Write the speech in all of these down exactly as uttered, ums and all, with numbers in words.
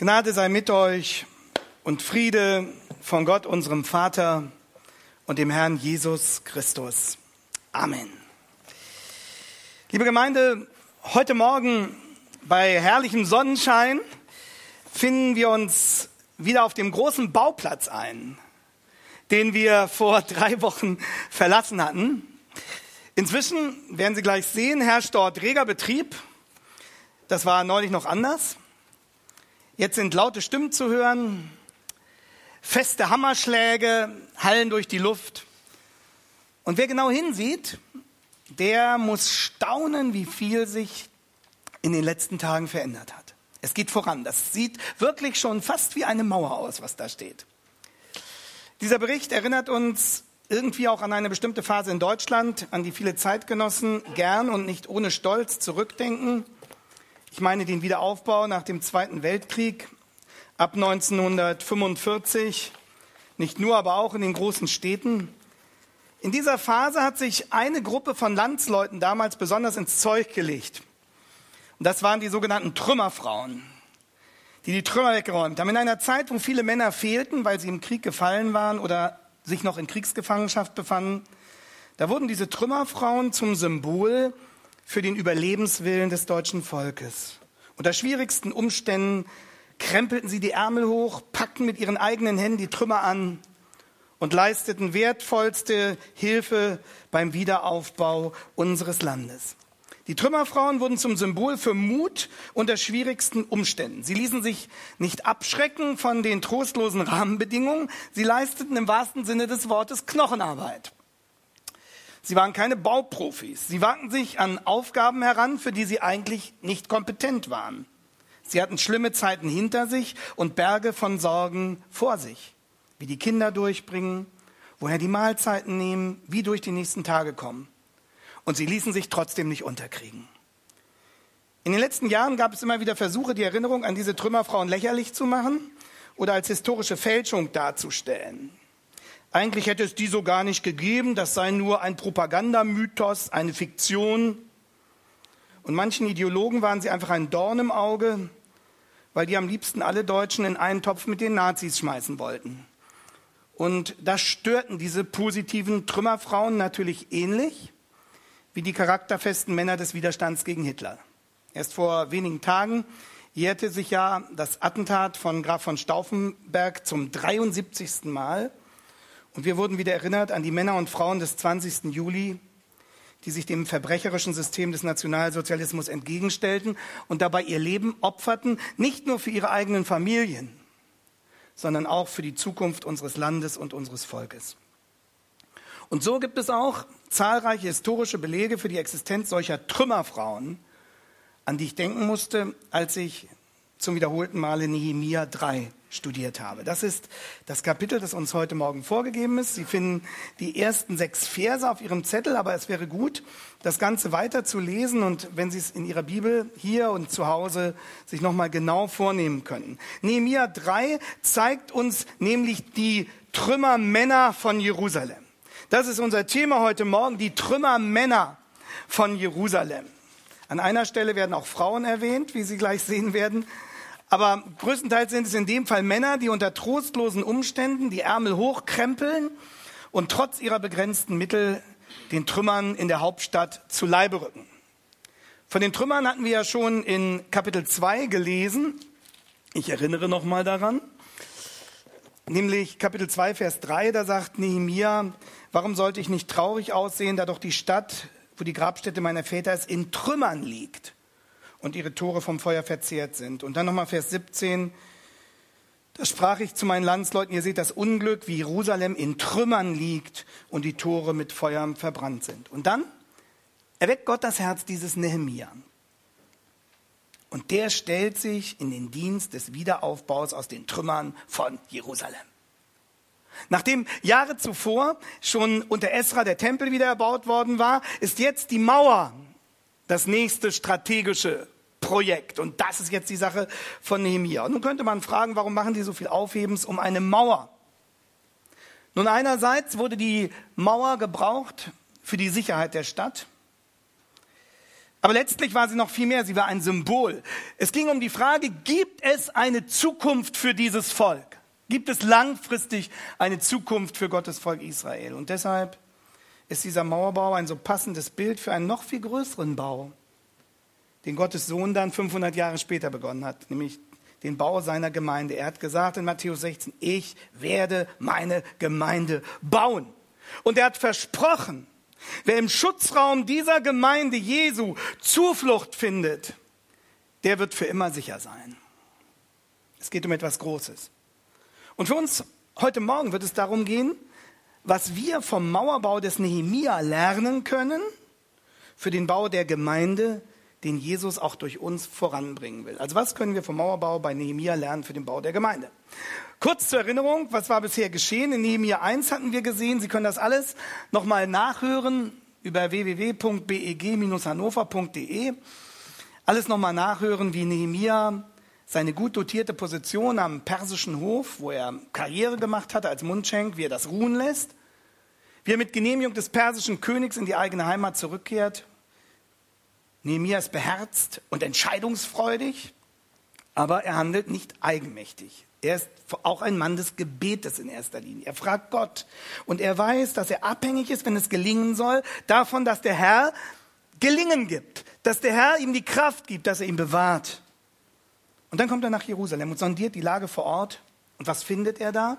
Gnade sei mit euch und Friede von Gott, unserem Vater und dem Herrn Jesus Christus. Amen. Liebe Gemeinde, heute Morgen bei herrlichem Sonnenschein finden wir uns wieder auf dem großen Bauplatz ein, den wir vor drei Wochen verlassen hatten. Inzwischen, werden Sie gleich sehen, herrscht dort reger Betrieb. Das war neulich noch anders. Jetzt sind laute Stimmen zu hören, feste Hammerschläge hallen durch die Luft. Und wer genau hinsieht, der muss staunen, wie viel sich in den letzten Tagen verändert hat. Es geht voran. Das sieht wirklich schon fast wie eine Mauer aus, was da steht. Dieser Bericht erinnert uns irgendwie auch an eine bestimmte Phase in Deutschland, an die viele Zeitgenossen gern und nicht ohne Stolz zurückdenken. Ich meine den Wiederaufbau nach dem Zweiten Weltkrieg ab neunzehnhundertfünfundvierzig, nicht nur, aber auch in den großen Städten. In dieser Phase hat sich eine Gruppe von Landsleuten damals besonders ins Zeug gelegt. Und das waren die sogenannten Trümmerfrauen, die die Trümmer weggeräumt haben. In einer Zeit, wo viele Männer fehlten, weil sie im Krieg gefallen waren oder sich noch in Kriegsgefangenschaft befanden, da wurden diese Trümmerfrauen zum Symbol für den Überlebenswillen des deutschen Volkes. Unter schwierigsten Umständen krempelten sie die Ärmel hoch, packten mit ihren eigenen Händen die Trümmer an und leisteten wertvollste Hilfe beim Wiederaufbau unseres Landes. Die Trümmerfrauen wurden zum Symbol für Mut unter schwierigsten Umständen. Sie ließen sich nicht abschrecken von den trostlosen Rahmenbedingungen. Sie leisteten im wahrsten Sinne des Wortes Knochenarbeit. Sie waren keine Bauprofis. Sie wagten sich an Aufgaben heran, für die sie eigentlich nicht kompetent waren. Sie hatten schlimme Zeiten hinter sich und Berge von Sorgen vor sich. Wie die Kinder durchbringen, woher die Mahlzeiten nehmen, wie durch die nächsten Tage kommen. Und sie ließen sich trotzdem nicht unterkriegen. In den letzten Jahren gab es immer wieder Versuche, die Erinnerung an diese Trümmerfrauen lächerlich zu machen oder als historische Fälschung darzustellen. Eigentlich hätte es die so gar nicht gegeben, das sei nur ein Propagandamythos, eine Fiktion. Und manchen Ideologen waren sie einfach ein Dorn im Auge, weil die am liebsten alle Deutschen in einen Topf mit den Nazis schmeißen wollten. Und das störten diese positiven Trümmerfrauen natürlich ähnlich wie die charakterfesten Männer des Widerstands gegen Hitler. Erst vor wenigen Tagen jährte sich ja das Attentat von Graf von Stauffenberg zum dreiundsiebzigsten Mal. Und wir wurden wieder erinnert an die Männer und Frauen des zwanzigsten Juli, die sich dem verbrecherischen System des Nationalsozialismus entgegenstellten und dabei ihr Leben opferten, nicht nur für ihre eigenen Familien, sondern auch für die Zukunft unseres Landes und unseres Volkes. Und so gibt es auch zahlreiche historische Belege für die Existenz solcher Trümmerfrauen, an die ich denken musste, als ich zum wiederholten Male Nehemia drei studiert habe. Das ist das Kapitel, das uns heute Morgen vorgegeben ist. Sie finden die ersten sechs Verse auf Ihrem Zettel, aber es wäre gut, das Ganze weiter zu lesen und wenn Sie es in Ihrer Bibel hier und zu Hause sich nochmal genau vornehmen könnten. Nehemia drei zeigt uns nämlich die Trümmermänner von Jerusalem. Das ist unser Thema heute Morgen, die Trümmermänner von Jerusalem. An einer Stelle werden auch Frauen erwähnt, wie Sie gleich sehen werden. Aber größtenteils sind es in dem Fall Männer, die unter trostlosen Umständen die Ärmel hochkrempeln und trotz ihrer begrenzten Mittel den Trümmern in der Hauptstadt zu Leibe rücken. Von den Trümmern hatten wir ja schon in Kapitel zwei gelesen. Ich erinnere noch mal daran. Nämlich Kapitel zwei, Vers drei, da sagt Nehemia, warum sollte ich nicht traurig aussehen, da doch die Stadt, wo die Grabstätte meiner Väter ist, in Trümmern liegt und ihre Tore vom Feuer verzehrt sind. Und dann nochmal Vers siebzehn, da sprach ich zu meinen Landsleuten, ihr seht das Unglück, wie Jerusalem in Trümmern liegt und die Tore mit Feuer verbrannt sind. Und dann erweckt Gott das Herz dieses Nehemia. Und der stellt sich in den Dienst des Wiederaufbaus aus den Trümmern von Jerusalem. Nachdem Jahre zuvor schon unter Esra der Tempel wieder erbaut worden war, ist jetzt die Mauer das nächste strategische Projekt. Und das ist jetzt die Sache von Nehemia. Und nun könnte man fragen, warum machen die so viel Aufhebens um eine Mauer? Nun, einerseits wurde die Mauer gebraucht für die Sicherheit der Stadt. Aber letztlich war sie noch viel mehr, sie war ein Symbol. Es ging um die Frage, gibt es eine Zukunft für dieses Volk? Gibt es langfristig eine Zukunft für Gottes Volk Israel? Und deshalb ist dieser Mauerbau ein so passendes Bild für einen noch viel größeren Bau, den Gottes Sohn dann fünfhundert Jahre später begonnen hat, nämlich den Bau seiner Gemeinde. Er hat gesagt in Matthäus sechzehn, ich werde meine Gemeinde bauen. Und er hat versprochen, wer im Schutzraum dieser Gemeinde Jesu Zuflucht findet, der wird für immer sicher sein. Es geht um etwas Großes. Und für uns heute Morgen wird es darum gehen, was wir vom Mauerbau des Nehemia lernen können für den Bau der Gemeinde, den Jesus auch durch uns voranbringen will. Also was können wir vom Mauerbau bei Nehemia lernen für den Bau der Gemeinde? Kurz zur Erinnerung, was war bisher geschehen? In Nehemia eins hatten wir gesehen, Sie können das alles nochmal nachhören über w w w punkt b e g dash hannover punkt d e. Alles nochmal nachhören, wie Nehemia seine gut dotierte Position am persischen Hof, wo er Karriere gemacht hatte als Mundschenk, wie er das ruhen lässt, wie er mit Genehmigung des persischen Königs in die eigene Heimat zurückkehrt. Nehemia ist beherzt und entscheidungsfreudig, aber er handelt nicht eigenmächtig. Er ist auch ein Mann des Gebetes in erster Linie. Er fragt Gott und er weiß, dass er abhängig ist, wenn es gelingen soll, davon, dass der Herr Gelingen gibt, dass der Herr ihm die Kraft gibt, dass er ihn bewahrt. Und dann kommt er nach Jerusalem und sondiert die Lage vor Ort. Und was findet er da?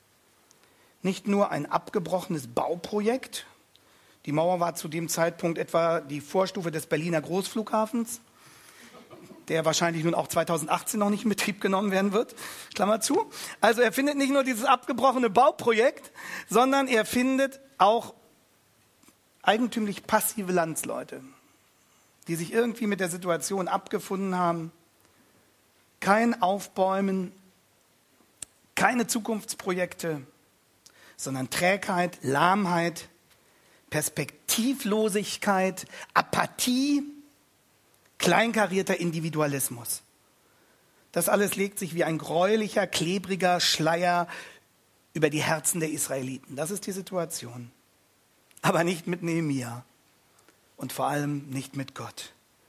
Nicht nur ein abgebrochenes Bauprojekt. Die Mauer war zu dem Zeitpunkt etwa die Vorstufe des Berliner Großflughafens, der wahrscheinlich nun auch zweitausendachtzehn noch nicht in Betrieb genommen werden wird. Klammer zu. Also er findet nicht nur dieses abgebrochene Bauprojekt, sondern er findet auch eigentümlich passive Landsleute, die sich irgendwie mit der Situation abgefunden haben. Kein Aufbäumen, keine Zukunftsprojekte, sondern Trägheit, Lahmheit, Perspektivlosigkeit, Apathie, kleinkarierter Individualismus. Das alles legt sich wie ein gräulicher, klebriger Schleier über die Herzen der Israeliten. Das ist die Situation. Aber nicht mit Nehemia und vor allem nicht mit Gott.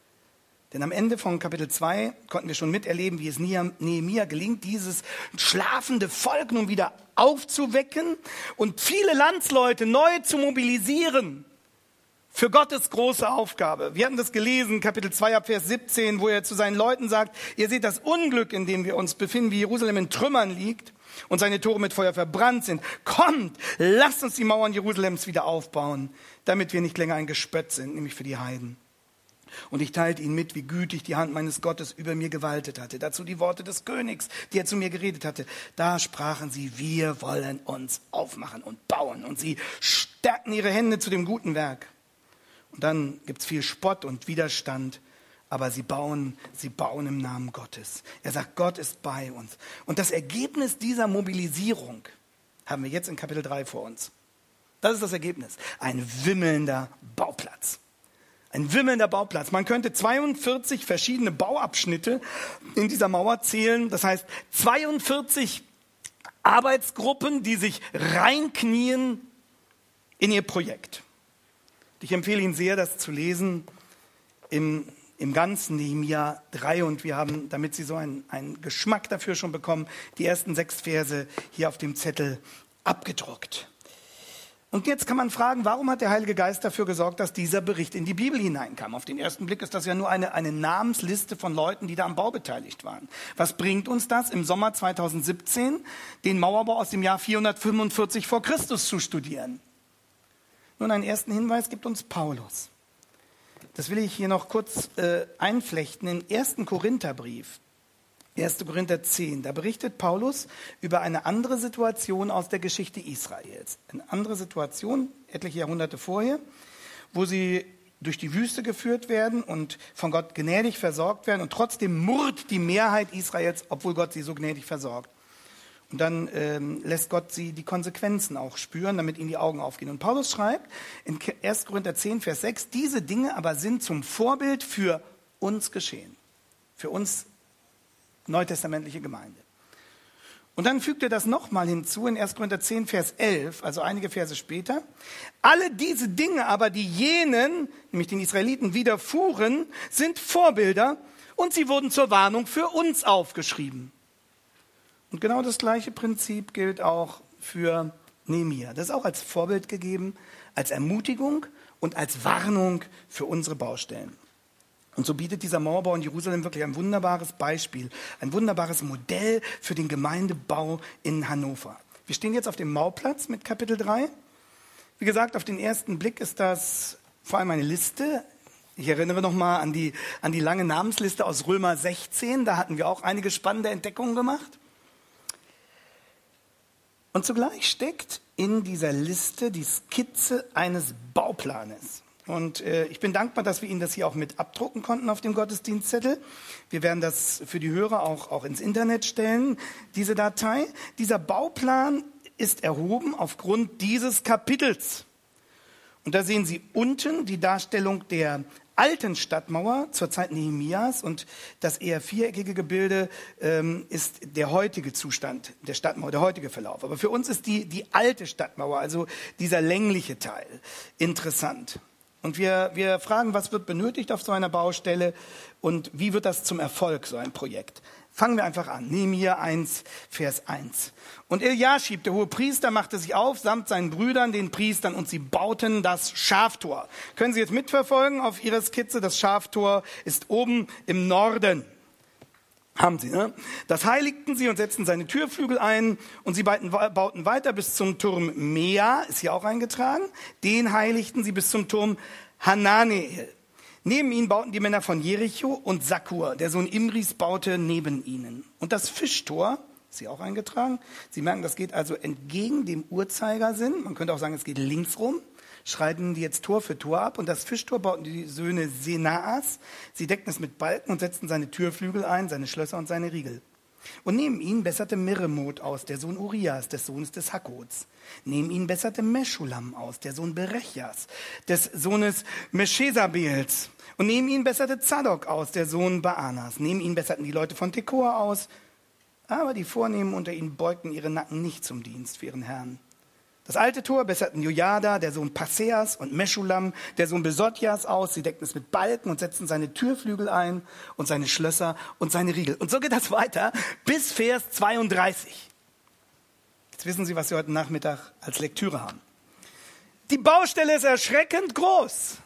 Denn am Ende von Kapitel zwei konnten wir schon miterleben, wie es Nehemia gelingt, dieses schlafende Volk nun wieder aufzuwecken und viele Landsleute neu zu mobilisieren für Gottes große Aufgabe. Wir hatten das gelesen, Kapitel zwei, ab Vers siebzehn, wo er zu seinen Leuten sagt, ihr seht das Unglück, in dem wir uns befinden, wie Jerusalem in Trümmern liegt und seine Tore mit Feuer verbrannt sind. Kommt, lasst uns die Mauern Jerusalems wieder aufbauen, damit wir nicht länger ein Gespött sind, nämlich für die Heiden. Und ich teilte ihnen mit, wie gütig die Hand meines Gottes über mir gewaltet hatte. Dazu die Worte des Königs, die er zu mir geredet hatte. Da sprachen sie, wir wollen uns aufmachen und bauen. Und sie stärkten ihre Hände zu dem guten Werk. Und dann gibt es viel Spott und Widerstand. Aber sie bauen, sie bauen im Namen Gottes. Er sagt, Gott ist bei uns. Und das Ergebnis dieser Mobilisierung haben wir jetzt in Kapitel drei vor uns. Das ist das Ergebnis. Ein wimmelnder Bauplatz. Ein wimmelnder Bauplatz. Man könnte zweiundvierzig verschiedene Bauabschnitte in dieser Mauer zählen. Das heißt zweiundvierzig Arbeitsgruppen, die sich reinknien in ihr Projekt. Ich empfehle Ihnen sehr, das zu lesen im, im ganzen Nehemia drei. Und wir haben, damit Sie so einen, einen Geschmack dafür schon bekommen, die ersten sechs Verse hier auf dem Zettel abgedruckt. Und jetzt kann man fragen, warum hat der Heilige Geist dafür gesorgt, dass dieser Bericht in die Bibel hineinkam? Auf den ersten Blick ist das ja nur eine, eine Namensliste von Leuten, die da am Bau beteiligt waren. Was bringt uns das, im Sommer zweitausendsiebzehn den Mauerbau aus dem Jahr vierhundertfünfundvierzig vor Christus zu studieren? Nun, einen ersten Hinweis gibt uns Paulus. Das will ich hier noch kurz äh, einflechten im ersten Korintherbrief. erster Korinther zehn, da berichtet Paulus über eine andere Situation aus der Geschichte Israels. Eine andere Situation, etliche Jahrhunderte vorher, wo sie durch die Wüste geführt werden und von Gott gnädig versorgt werden und trotzdem murrt die Mehrheit Israels, obwohl Gott sie so gnädig versorgt. Und dann ähm, lässt Gott sie die Konsequenzen auch spüren, damit ihnen die Augen aufgehen. Und Paulus schreibt in erster Korinther zehn, Vers sechs, diese Dinge aber sind zum Vorbild für uns geschehen. Für uns neutestamentliche Gemeinde. Und dann fügt er das nochmal hinzu in erster Korinther zehn, Vers elf, also einige Verse später. Alle diese Dinge aber, die jenen, nämlich den Israeliten, widerfuhren, sind Vorbilder und sie wurden zur Warnung für uns aufgeschrieben. Und genau das gleiche Prinzip gilt auch für Nehemia. Das ist auch als Vorbild gegeben, als Ermutigung und als Warnung für unsere Baustellen. Und so bietet dieser Mauerbau in Jerusalem wirklich ein wunderbares Beispiel, ein wunderbares Modell für den Gemeindebau in Hannover. Wir stehen jetzt auf dem Mauplatz mit Kapitel drei. Wie gesagt, auf den ersten Blick ist das vor allem eine Liste. Ich erinnere nochmal an die, an die lange Namensliste aus Römer sechzehn. Da hatten wir auch einige spannende Entdeckungen gemacht. Und zugleich steckt in dieser Liste die Skizze eines Bauplanes. Und äh, ich bin dankbar, dass wir Ihnen das hier auch mit abdrucken konnten auf dem Gottesdienstzettel. Wir werden das für die Hörer auch, auch ins Internet stellen, diese Datei. Dieser Bauplan ist erhoben aufgrund dieses Kapitels. Und da sehen Sie unten die Darstellung der alten Stadtmauer zur Zeit Nehemias, und das eher viereckige Gebilde ähm, ist der heutige Zustand der Stadtmauer, der heutige Verlauf. Aber für uns ist die, die alte Stadtmauer, also dieser längliche Teil, interessant. Und wir, wir fragen, was wird benötigt auf so einer Baustelle und wie wird das zum Erfolg, so ein Projekt. Fangen wir einfach an. Nehemia eins, Vers eins. Und Eliaschib, der hohe Priester, machte sich auf, samt seinen Brüdern, den Priestern, und sie bauten das Schaftor. Können Sie jetzt mitverfolgen auf Ihrer Skizze? Das Schaftor ist oben im Norden. Haben sie, ne? Das heiligten sie und setzten seine Türflügel ein, und sie bauten weiter bis zum Turm Mea, ist hier auch eingetragen. Den heiligten sie bis zum Turm Hananeel. Neben ihnen bauten die Männer von Jericho, und Sakur, der Sohn Imris, baute neben ihnen. Und das Fischtor, ist hier auch eingetragen. Sie merken, das geht also entgegen dem Uhrzeigersinn. Man könnte auch sagen, es geht links rum. Schreiten die jetzt Tor für Tor ab, und das Fischtor bauten die Söhne Senaas. Sie deckten es mit Balken und setzten seine Türflügel ein, seine Schlösser und seine Riegel. Und neben ihnen besserte Meremot aus, der Sohn Urias, des Sohnes des Hakkots. Neben ihnen besserte Meschulam aus, der Sohn Berechjas, des Sohnes Meschesabels. Und neben ihnen besserte Zadok aus, der Sohn Baanas. Neben ihnen besserten die Leute von Tekoa aus, aber die Vornehmen unter ihnen beugten ihre Nacken nicht zum Dienst für ihren Herrn. Das alte Tor besserten Jojada, der Sohn Passeas, und Meschulam, der Sohn Besodjas, aus. Sie deckten es mit Balken und setzten seine Türflügel ein und seine Schlösser und seine Riegel. Und so geht das weiter bis Vers zweiunddreißig. Jetzt wissen Sie, was Sie heute Nachmittag als Lektüre haben. Die Baustelle ist erschreckend groß.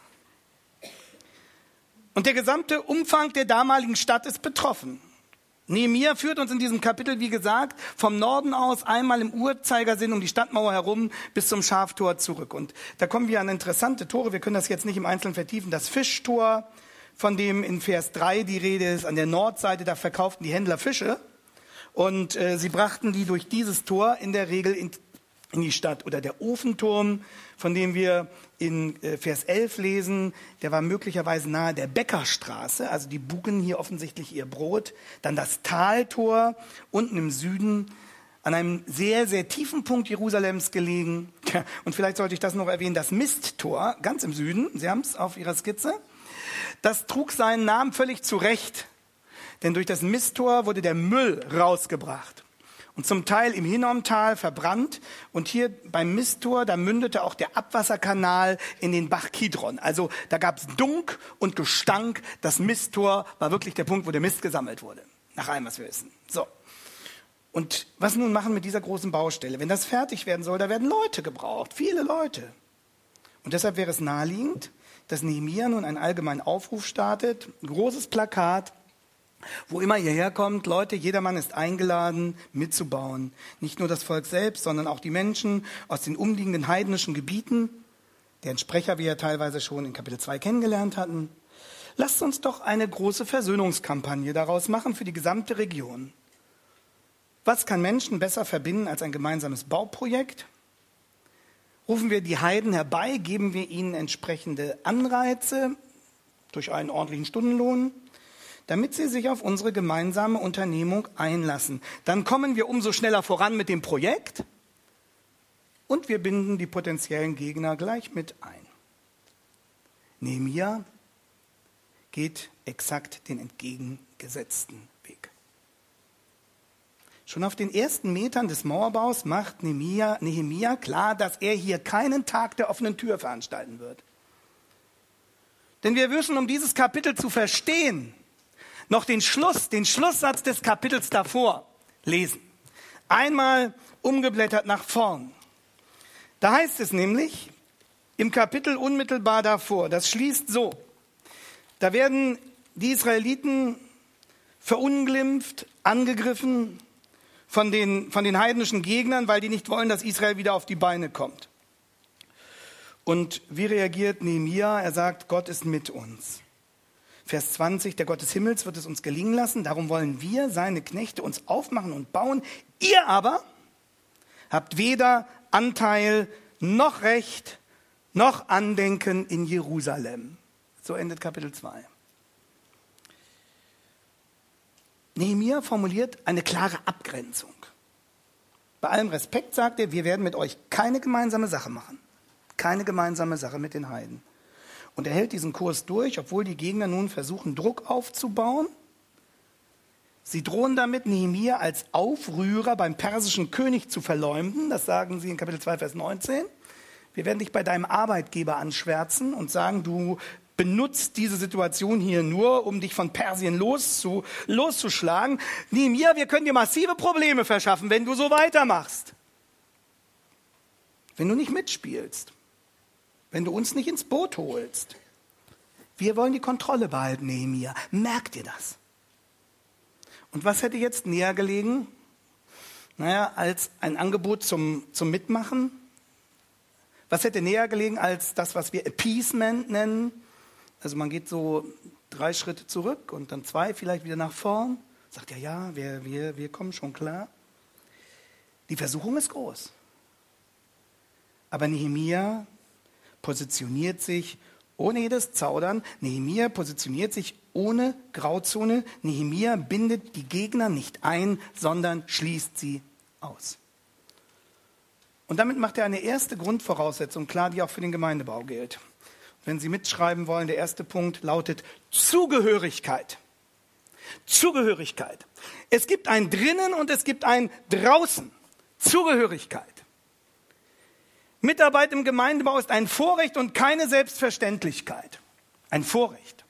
Und der gesamte Umfang der damaligen Stadt ist betroffen. Nehemia führt uns in diesem Kapitel, wie gesagt, vom Norden aus einmal im Uhrzeigersinn um die Stadtmauer herum bis zum Schaftor zurück. Und da kommen wir an interessante Tore. Wir können das jetzt nicht im Einzelnen vertiefen. Das Fischtor, von dem in Vers drei die Rede ist, an der Nordseite, da verkauften die Händler Fische. Und äh, sie brachten die durch dieses Tor in der Regel in, in die Stadt. Oder der Ofenturm, von dem wir in äh, Vers elf lesen, der war möglicherweise nahe der Bäckerstraße. Also die bugen hier offensichtlich ihr Brot. Dann das Taltor unten im Süden, an einem sehr, sehr tiefen Punkt Jerusalems gelegen. Und vielleicht sollte ich das noch erwähnen, das Misttor, ganz im Süden. Sie haben es auf Ihrer Skizze. Das trug seinen Namen völlig zu Recht. Denn durch das Misttor wurde der Müll rausgebracht und zum Teil im Hinnomtal verbrannt. Und hier beim Misttor, da mündete auch der Abwasserkanal in den Bach Kidron. Also da gab es Dunk und Gestank. Das Misttor war wirklich der Punkt, wo der Mist gesammelt wurde. Nach allem, was wir wissen. So. Und was nun machen mit dieser großen Baustelle? Wenn das fertig werden soll, da werden Leute gebraucht. Viele Leute. Und deshalb wäre es naheliegend, dass Nehemia nun einen allgemeinen Aufruf startet. Ein großes Plakat, wo immer ihr herkommt, Leute, jedermann ist eingeladen, mitzubauen. Nicht nur das Volk selbst, sondern auch die Menschen aus den umliegenden heidnischen Gebieten, deren Sprecher wir ja teilweise schon in Kapitel zwei kennengelernt hatten. Lasst uns doch eine große Versöhnungskampagne daraus machen für die gesamte Region. Was kann Menschen besser verbinden als ein gemeinsames Bauprojekt? Rufen wir die Heiden herbei, geben wir ihnen entsprechende Anreize durch einen ordentlichen Stundenlohn, damit sie sich auf unsere gemeinsame Unternehmung einlassen. Dann kommen wir umso schneller voran mit dem Projekt und wir binden die potenziellen Gegner gleich mit ein. Nehemia geht exakt den entgegengesetzten Weg. Schon auf den ersten Metern des Mauerbaus macht Nehemia, Nehemia klar, dass er hier keinen Tag der offenen Tür veranstalten wird. Denn wir müssen, um dieses Kapitel zu verstehen, noch den Schluss, den Schlusssatz des Kapitels davor lesen. Einmal umgeblättert nach vorn. Da heißt es nämlich im Kapitel unmittelbar davor, das schließt so, da werden die Israeliten verunglimpft, angegriffen von den, von den heidnischen Gegnern, weil die nicht wollen, dass Israel wieder auf die Beine kommt. Und wie reagiert Nehemia? Er sagt, Gott ist mit uns. Vers zwanzig, der Gott des Himmels wird es uns gelingen lassen, darum wollen wir, seine Knechte, uns aufmachen und bauen. Ihr aber habt weder Anteil noch Recht noch Andenken in Jerusalem. So endet Kapitel zwei. Nehemia formuliert eine klare Abgrenzung. Bei allem Respekt sagt er, wir werden mit euch keine gemeinsame Sache machen. Keine gemeinsame Sache mit den Heiden. Und er hält diesen Kurs durch, obwohl die Gegner nun versuchen, Druck aufzubauen. Sie drohen damit, Nehemia als Aufrührer beim persischen König zu verleumden. Das sagen sie in Kapitel zwei, Vers neunzehn. Wir werden dich bei deinem Arbeitgeber anschwärzen und sagen, du benutzt diese Situation hier nur, um dich von Persien loszu, loszuschlagen. Nehemia, wir können dir massive Probleme verschaffen, wenn du so weitermachst. Wenn du nicht mitspielst. Wenn du uns nicht ins Boot holst. Wir wollen die Kontrolle behalten, Nehemia. Merkt ihr das? Und was hätte jetzt näher gelegen? Naja, als ein Angebot zum, zum Mitmachen. Was hätte näher gelegen als das, was wir Appeasement nennen? Also man geht so drei Schritte zurück und dann zwei vielleicht wieder nach vorn. Sagt ja, ja, wir, wir, wir kommen schon klar. Die Versuchung ist groß. Aber Nehemia positioniert sich ohne jedes Zaudern. Nehemia positioniert sich ohne Grauzone. Nehemia bindet die Gegner nicht ein, sondern schließt sie aus. Und damit macht er eine erste Grundvoraussetzung klar, die auch für den Gemeindebau gilt. Wenn Sie mitschreiben wollen, der erste Punkt lautet Zugehörigkeit. Zugehörigkeit. Es gibt ein Drinnen und es gibt ein Draußen. Zugehörigkeit. Mitarbeit im Gemeindebau ist ein Vorrecht und keine Selbstverständlichkeit. Ein Vorrecht.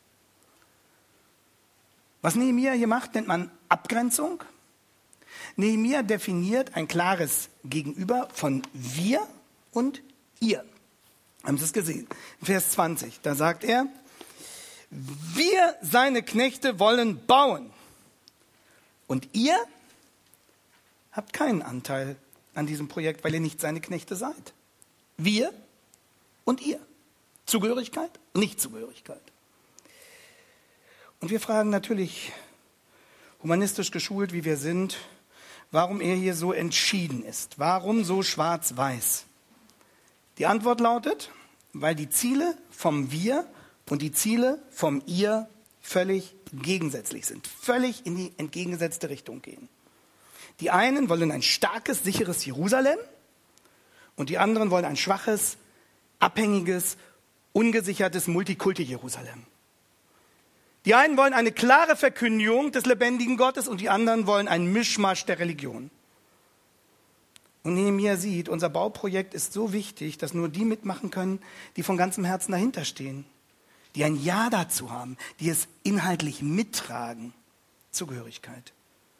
Was Nehemia hier macht, nennt man Abgrenzung. Nehemia definiert ein klares Gegenüber von wir und ihr. Haben Sie es gesehen? Vers zwanzig, da sagt er, wir, seine Knechte, wollen bauen. Und ihr habt keinen Anteil an diesem Projekt, weil ihr nicht seine Knechte seid. Wir und ihr. Zugehörigkeit, Nichtzugehörigkeit. Und wir fragen natürlich, humanistisch geschult wie wir sind, warum er hier so entschieden ist. Warum so schwarz-weiß? Die Antwort lautet, weil die Ziele vom Wir und die Ziele vom Ihr völlig gegensätzlich sind, völlig in die entgegengesetzte Richtung gehen. Die einen wollen ein starkes, sicheres Jerusalem und die anderen wollen ein schwaches, abhängiges, ungesichertes Multikulti-Jerusalem. Die einen wollen eine klare Verkündigung des lebendigen Gottes und die anderen wollen einen Mischmasch der Religion. Und Nehemia sieht, unser Bauprojekt ist so wichtig, dass nur die mitmachen können, die von ganzem Herzen dahinter stehen, die ein Ja dazu haben, die es inhaltlich mittragen. Zugehörigkeit.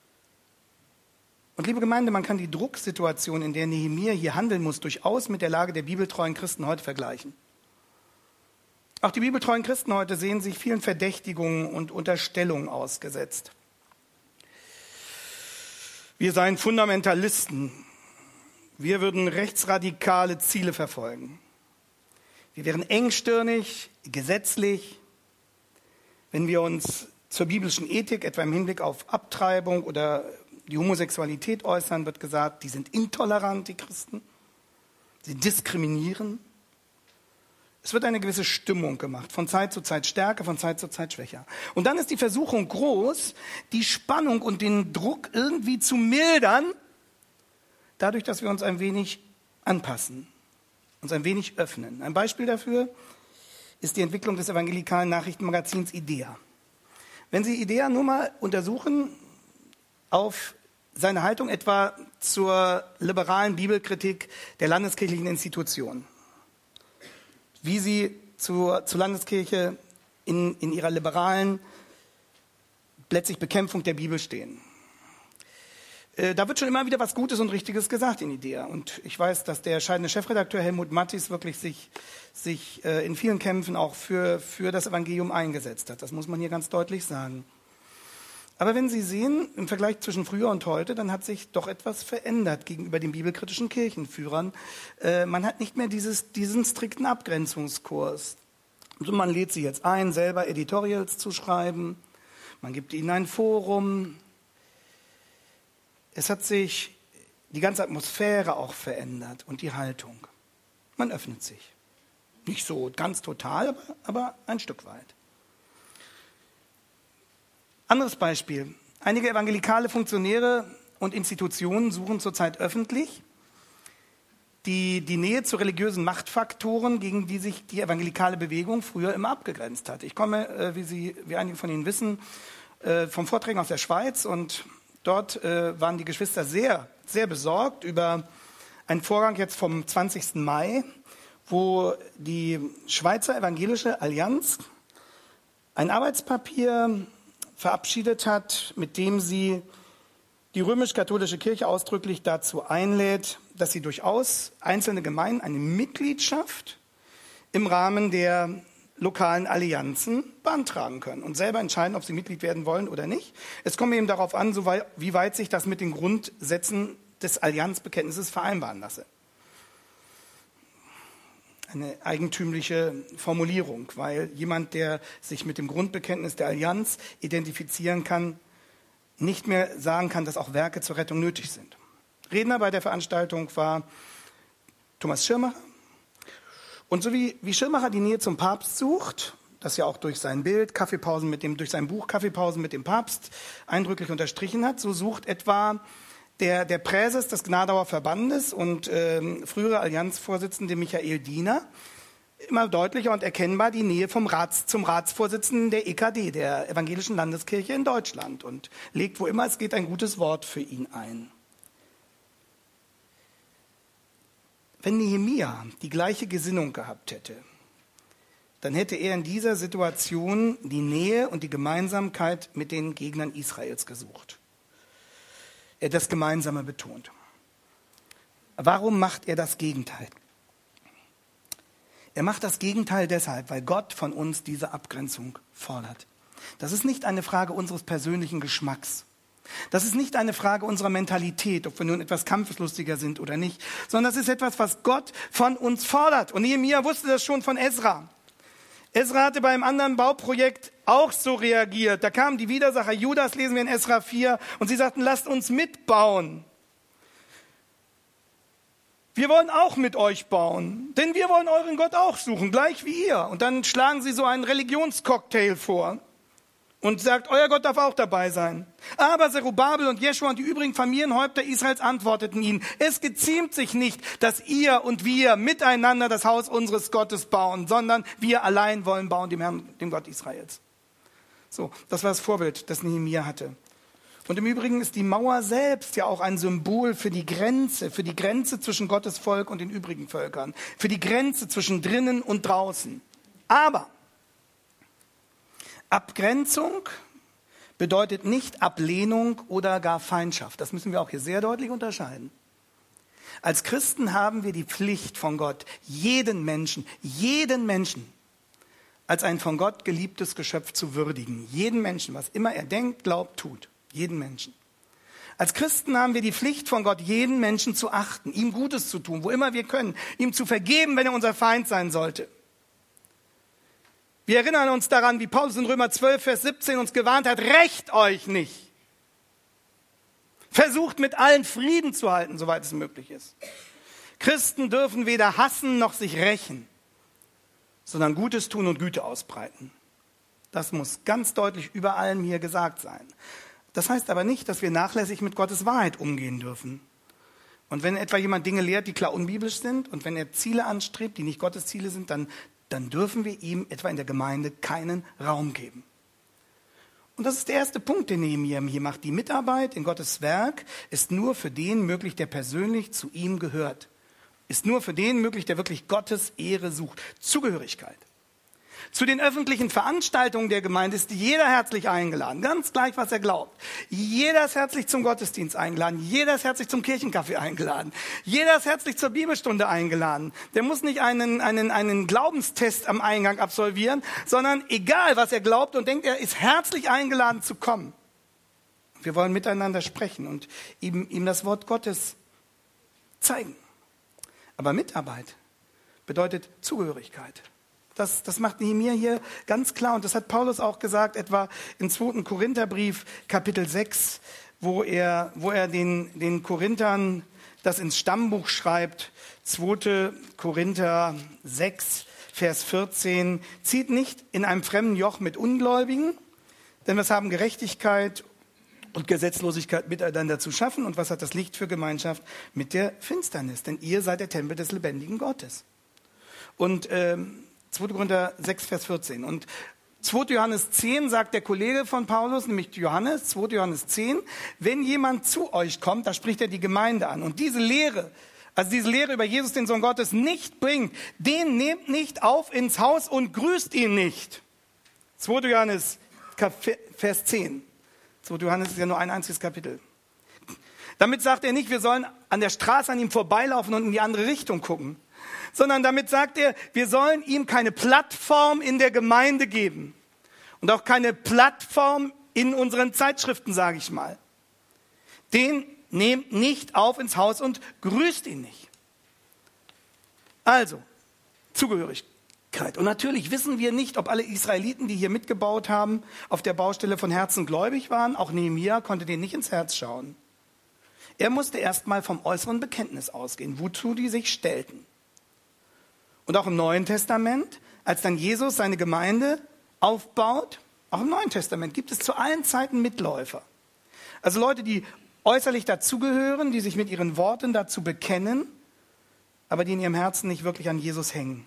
Und liebe Gemeinde, man kann die Drucksituation, in der Nehemia hier handeln muss, durchaus mit der Lage der bibeltreuen Christen heute vergleichen. Auch die bibeltreuen Christen heute sehen sich vielen Verdächtigungen und Unterstellungen ausgesetzt. Wir seien Fundamentalisten. Wir würden rechtsradikale Ziele verfolgen. Wir wären engstirnig, gesetzlich. Wenn wir uns zur biblischen Ethik, etwa im Hinblick auf Abtreibung oder die Homosexualität äußern, wird gesagt, die sind intolerant, die Christen. Sie diskriminieren. Es wird eine gewisse Stimmung gemacht, von Zeit zu Zeit stärker, von Zeit zu Zeit schwächer. Und dann ist die Versuchung groß, die Spannung und den Druck irgendwie zu mildern, dadurch, dass wir uns ein wenig anpassen, uns ein wenig öffnen. Ein Beispiel dafür ist die Entwicklung des evangelikalen Nachrichtenmagazins IDEA. Wenn Sie IDEA nur mal untersuchen auf seine Haltung etwa zur liberalen Bibelkritik der landeskirchlichen Institutionen. Wie sie zur, zur Landeskirche in, in ihrer liberalen, letztlich Bekämpfung der Bibel stehen. Äh, da wird schon immer wieder was Gutes und Richtiges gesagt in Idea. Und ich weiß, dass der scheidende Chefredakteur Helmut Mattis wirklich sich, sich äh, in vielen Kämpfen auch für, für das Evangelium eingesetzt hat. Das muss man hier ganz deutlich sagen. Aber wenn Sie sehen, im Vergleich zwischen früher und heute, dann hat sich doch etwas verändert gegenüber den bibelkritischen Kirchenführern. Äh, man hat nicht mehr dieses, diesen strikten Abgrenzungskurs. Also man lädt sie jetzt ein, selber Editorials zu schreiben. Man gibt ihnen ein Forum. Es hat sich die ganze Atmosphäre auch verändert und die Haltung. Man öffnet sich. Nicht so ganz total, aber, aber ein Stück weit. Anderes Beispiel. Einige evangelikale Funktionäre und Institutionen suchen zurzeit öffentlich die, die Nähe zu religiösen Machtfaktoren, gegen die sich die evangelikale Bewegung früher immer abgegrenzt hat. Ich komme, äh, wie, Sie, wie einige von Ihnen wissen, äh, vom Vorträgen aus der Schweiz, und dort äh, waren die Geschwister sehr, sehr besorgt über einen Vorgang jetzt vom zwanzigsten Mai, wo die Schweizer Evangelische Allianz ein Arbeitspapier verabschiedet hat, mit dem sie die römisch-katholische Kirche ausdrücklich dazu einlädt, dass sie durchaus einzelne Gemeinden eine Mitgliedschaft im Rahmen der lokalen Allianzen beantragen können und selber entscheiden, ob sie Mitglied werden wollen oder nicht. Es kommt eben darauf an, so weit, wie weit sich das mit den Grundsätzen des Allianzbekenntnisses vereinbaren lasse. Eine eigentümliche Formulierung, weil jemand, der sich mit dem Grundbekenntnis der Allianz identifizieren kann, nicht mehr sagen kann, dass auch Werke zur Rettung nötig sind. Redner bei der Veranstaltung war Thomas Schirmacher. Und so wie, wie Schirmacher die Nähe zum Papst sucht, das ja auch durch sein Bild, Kaffeepausen mit dem, durch sein Buch Kaffeepausen mit dem Papst eindrücklich unterstrichen hat, so sucht etwa der, der Präses des Gnadauer Verbandes und ähm, frühere Allianzvorsitzende Michael Diener immer deutlicher und erkennbar die Nähe vom Rats, zum Ratsvorsitzenden der E K D, der Evangelischen Landeskirche in Deutschland, und legt, wo immer es geht, ein gutes Wort für ihn ein. Wenn Nehemia die gleiche Gesinnung gehabt hätte, dann hätte er in dieser Situation die Nähe und die Gemeinsamkeit mit den Gegnern Israels gesucht. Er das Gemeinsame betont. Warum macht er das Gegenteil? Er macht das Gegenteil deshalb, weil Gott von uns diese Abgrenzung fordert. Das ist nicht eine Frage unseres persönlichen Geschmacks. Das ist nicht eine Frage unserer Mentalität, ob wir nun etwas kampfeslustiger sind oder nicht, sondern das ist etwas, was Gott von uns fordert. Und Nehemia wusste das schon von Esra. Esra hatte bei einem anderen Bauprojekt auch so reagiert. Da kamen die Widersacher Judas, lesen wir in Esra vier, und sie sagten, lasst uns mitbauen. Wir wollen auch mit euch bauen, denn wir wollen euren Gott auch suchen, gleich wie ihr. Und dann schlagen sie so einen Religionscocktail vor und sagt, euer Gott darf auch dabei sein. Aber Zerubabel und Jeschua und die übrigen Familienhäupter Israels antworteten ihnen, es geziemt sich nicht, dass ihr und wir miteinander das Haus unseres Gottes bauen, sondern wir allein wollen bauen, dem Herrn, dem Gott Israels. So, das war das Vorbild, das Nehemia hatte. Und im Übrigen ist die Mauer selbst ja auch ein Symbol für die Grenze, für die Grenze zwischen Gottes Volk und den übrigen Völkern, für die Grenze zwischen drinnen und draußen. Aber Abgrenzung bedeutet nicht Ablehnung oder gar Feindschaft. Das müssen wir auch hier sehr deutlich unterscheiden. Als Christen haben wir die Pflicht von Gott, jeden Menschen, jeden Menschen als ein von Gott geliebtes Geschöpf zu würdigen. Jeden Menschen, was immer er denkt, glaubt, tut. Jeden Menschen. Als Christen haben wir die Pflicht von Gott, jeden Menschen zu achten, ihm Gutes zu tun, wo immer wir können, ihm zu vergeben, wenn er unser Feind sein sollte. Wir erinnern uns daran, wie Paulus in Römer zwölf, Vers siebzehn uns gewarnt hat, rächt euch nicht. Versucht mit allen Frieden zu halten, soweit es möglich ist. Christen dürfen weder hassen noch sich rächen, sondern Gutes tun und Güte ausbreiten. Das muss ganz deutlich über allem hier gesagt sein. Das heißt aber nicht, dass wir nachlässig mit Gottes Wahrheit umgehen dürfen. Und wenn etwa jemand Dinge lehrt, die klar unbiblisch sind, und wenn er Ziele anstrebt, die nicht Gottes Ziele sind, dann, dann dürfen wir ihm etwa in der Gemeinde keinen Raum geben. Und das ist der erste Punkt, den Nehemia hier macht. Die Mitarbeit in Gottes Werk ist nur für den möglich, der persönlich zu ihm gehört. Ist nur für den möglich, der wirklich Gottes Ehre sucht. Zugehörigkeit. Zu den öffentlichen Veranstaltungen der Gemeinde ist jeder herzlich eingeladen, ganz gleich, was er glaubt. Jeder ist herzlich zum Gottesdienst eingeladen, jeder ist herzlich zum Kirchenkaffee eingeladen, jeder ist herzlich zur Bibelstunde eingeladen. Der muss nicht einen, einen, einen Glaubenstest am Eingang absolvieren, sondern egal, was er glaubt und denkt, er ist herzlich eingeladen zu kommen. Wir wollen miteinander sprechen und ihm, ihm das Wort Gottes zeigen. Aber Mitarbeit bedeutet Zugehörigkeit. Das, das macht Nehemia hier ganz klar. Und das hat Paulus auch gesagt, etwa im zweiten Korintherbrief, Kapitel sechs, wo er, wo er den, den Korinthern das ins Stammbuch schreibt. zweiter Korinther sechs, Vers vierzehn. Zieht nicht in einem fremden Joch mit Ungläubigen, denn was haben Gerechtigkeit und Gesetzlosigkeit miteinander zu schaffen? Und was hat das Licht für Gemeinschaft mit der Finsternis? Denn ihr seid der Tempel des lebendigen Gottes. Und ähm, zweiter Korinther sechs, Vers vierzehn. Und zweiter Johannes zehn sagt der Kollege von Paulus, nämlich Johannes, zweiter Johannes zehn, wenn jemand zu euch kommt, da spricht er die Gemeinde an. Und diese Lehre, also diese Lehre über Jesus, den Sohn Gottes, nicht bringt, den nehmt nicht auf ins Haus und grüßt ihn nicht. zweiter Johannes, Vers zehn. zweiter Johannes ist ja nur ein einziges Kapitel. Damit sagt er nicht, wir sollen an der Straße an ihm vorbeilaufen und in die andere Richtung gucken. Sondern damit sagt er, wir sollen ihm keine Plattform in der Gemeinde geben. Und auch keine Plattform in unseren Zeitschriften, sage ich mal. Den nehmt nicht auf ins Haus und grüßt ihn nicht. Also, Zugehörigkeit. Und natürlich wissen wir nicht, ob alle Israeliten, die hier mitgebaut haben, auf der Baustelle von Herzen gläubig waren. Auch Nehemia konnte denen nicht ins Herz schauen. Er musste erst mal vom äußeren Bekenntnis ausgehen, wozu die sich stellten. Und auch im Neuen Testament, als dann Jesus seine Gemeinde aufbaut, auch im Neuen Testament gibt es zu allen Zeiten Mitläufer. Also Leute, die äußerlich dazugehören, die sich mit ihren Worten dazu bekennen, aber die in ihrem Herzen nicht wirklich an Jesus hängen.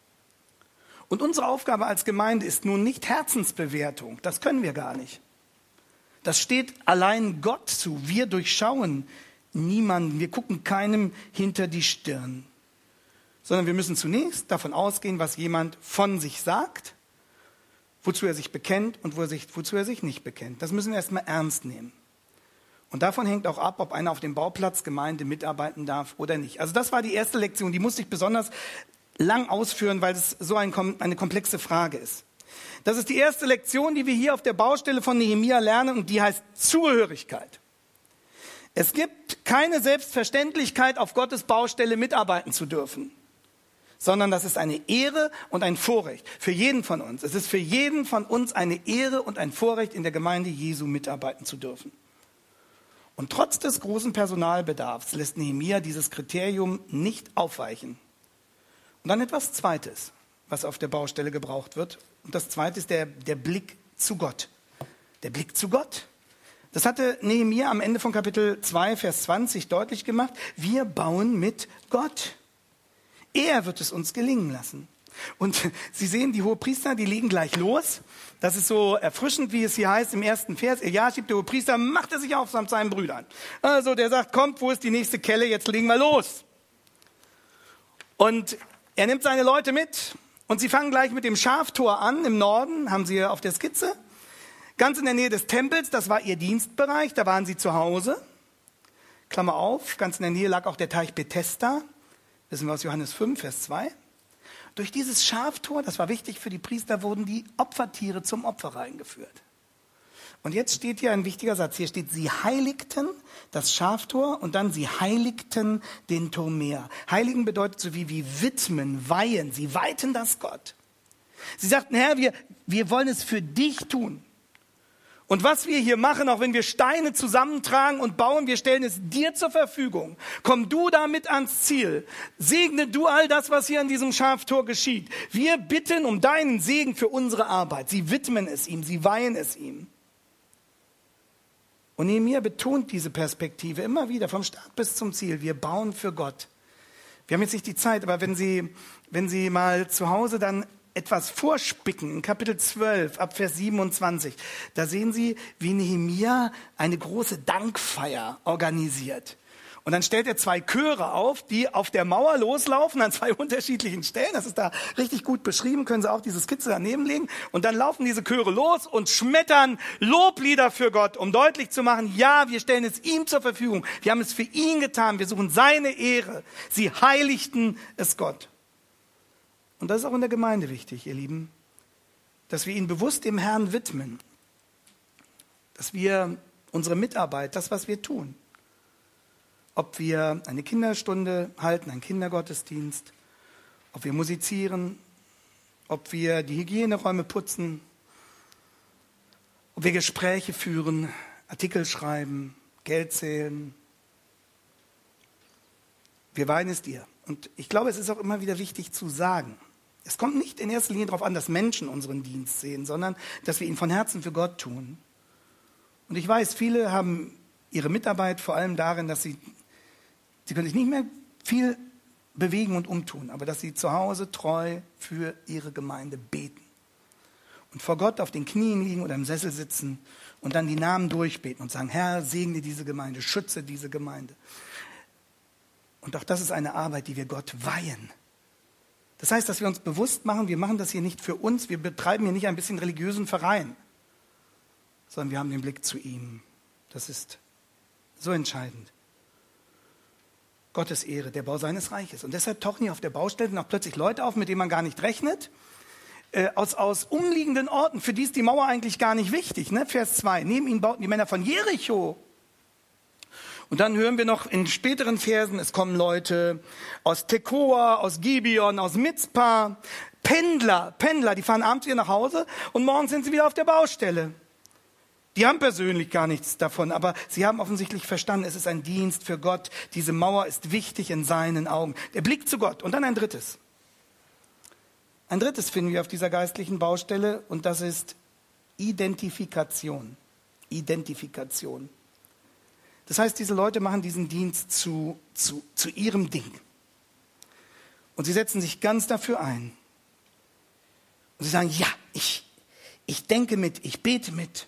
Und unsere Aufgabe als Gemeinde ist nun nicht Herzensbewertung, das können wir gar nicht. Das steht allein Gott zu. Wir durchschauen niemanden, wir gucken keinem hinter die Stirn. Sondern wir müssen zunächst davon ausgehen, was jemand von sich sagt, wozu er sich bekennt und wo er sich, wozu er sich nicht bekennt. Das müssen wir erstmal ernst nehmen. Und davon hängt auch ab, ob einer auf dem Bauplatz Gemeinde mitarbeiten darf oder nicht. Also das war die erste Lektion, die musste ich besonders lang ausführen, weil es so ein, eine komplexe Frage ist. Das ist die erste Lektion, die wir hier auf der Baustelle von Nehemia lernen und die heißt Zugehörigkeit. Es gibt keine Selbstverständlichkeit, auf Gottes Baustelle mitarbeiten zu dürfen. Sondern das ist eine Ehre und ein Vorrecht für jeden von uns. Es ist für jeden von uns eine Ehre und ein Vorrecht, in der Gemeinde Jesu mitarbeiten zu dürfen. Und trotz des großen Personalbedarfs lässt Nehemia dieses Kriterium nicht aufweichen. Und dann etwas Zweites, was auf der Baustelle gebraucht wird. Und das Zweite ist der, der Blick zu Gott. Der Blick zu Gott. Das hatte Nehemia am Ende von Kapitel zwei, Vers zwanzig deutlich gemacht. Wir bauen mit Gott. Er wird es uns gelingen lassen. Und Sie sehen, die Hohepriester, die legen gleich los. Das ist so erfrischend, wie es hier heißt im ersten Vers. Eliaschib, der Hohepriester, macht er sich auf samt seinen Brüdern. Also der sagt, kommt, wo ist die nächste Kelle, jetzt legen wir los. Und er nimmt seine Leute mit. Und sie fangen gleich mit dem Schaftor an, im Norden, haben Sie auf der Skizze. Ganz in der Nähe des Tempels, das war ihr Dienstbereich, da waren sie zu Hause. Klammer auf, ganz in der Nähe lag auch der Teich Bethesda. Wissen wir aus Johannes fünf, Vers zwei. Durch dieses Schaftor, das war wichtig für die Priester, wurden die Opfertiere zum Opfer reingeführt. Und jetzt steht hier ein wichtiger Satz. Hier steht, sie heiligten das Schaftor und dann sie heiligten den Turm mehr. Heiligen bedeutet so wie, wie widmen, weihen. Sie weihten das Gott. Sie sagten, Herr, wir, wir wollen es für dich tun. Und was wir hier machen, auch wenn wir Steine zusammentragen und bauen, wir stellen es dir zur Verfügung. Komm du damit ans Ziel. Segne du all das, was hier an diesem Schaftor geschieht. Wir bitten um deinen Segen für unsere Arbeit. Sie widmen es ihm, sie weihen es ihm. Und Nehemia betont diese Perspektive immer wieder, vom Start bis zum Ziel. Wir bauen für Gott. Wir haben jetzt nicht die Zeit, aber wenn Sie, wenn Sie mal zu Hause dann etwas vorspicken, in Kapitel zwölf, ab Vers siebenundzwanzig. Da sehen Sie, wie Nehemia eine große Dankfeier organisiert. Und dann stellt er zwei Chöre auf, die auf der Mauer loslaufen an zwei unterschiedlichen Stellen. Das ist da richtig gut beschrieben, können Sie auch diese Skizze daneben legen. Und dann laufen diese Chöre los und schmettern Loblieder für Gott, um deutlich zu machen, ja, wir stellen es ihm zur Verfügung. Wir haben es für ihn getan, wir suchen seine Ehre. Sie heiligten es Gott. Und das ist auch in der Gemeinde wichtig, ihr Lieben, dass wir ihn bewusst dem Herrn widmen. Dass wir unsere Mitarbeit, das, was wir tun, ob wir eine Kinderstunde halten, einen Kindergottesdienst, ob wir musizieren, ob wir die Hygieneräume putzen, ob wir Gespräche führen, Artikel schreiben, Geld zählen. Wir weihen es dir. Und ich glaube, es ist auch immer wieder wichtig zu sagen, es kommt nicht in erster Linie darauf an, dass Menschen unseren Dienst sehen, sondern dass wir ihn von Herzen für Gott tun. Und ich weiß, viele haben ihre Mitarbeit vor allem darin, dass sie Sie können sich nicht mehr viel bewegen und umtun, aber dass sie zu Hause treu für ihre Gemeinde beten. Und vor Gott auf den Knien liegen oder im Sessel sitzen und dann die Namen durchbeten und sagen, Herr, segne diese Gemeinde, schütze diese Gemeinde. Und auch das ist eine Arbeit, die wir Gott weihen. Das heißt, dass wir uns bewusst machen, wir machen das hier nicht für uns, wir betreiben hier nicht ein bisschen religiösen Verein, sondern wir haben den Blick zu ihm. Das ist so entscheidend. Gottes Ehre, der Bau seines Reiches. Und deshalb tauchen hier auf der Baustelle auch plötzlich Leute auf, mit denen man gar nicht rechnet, äh, aus, aus umliegenden Orten, für die ist die Mauer eigentlich gar nicht wichtig. Ne? Vers zwei, neben ihnen bauten die Männer von Jericho. Und dann hören wir noch in späteren Versen, es kommen Leute aus Tekoa, aus Gibeon, aus Mizpah, Pendler, Pendler, die fahren abends wieder nach Hause und morgens sind sie wieder auf der Baustelle. Die haben persönlich gar nichts davon, aber sie haben offensichtlich verstanden, es ist ein Dienst für Gott. Diese Mauer ist wichtig in seinen Augen. Der Blick zu Gott. Und dann ein drittes. Ein drittes finden wir auf dieser geistlichen Baustelle und das ist Identifikation. Identifikation. Das heißt, diese Leute machen diesen Dienst zu, zu, zu ihrem Ding. Und sie setzen sich ganz dafür ein. Und sie sagen, ja, ich, ich denke mit, ich bete mit.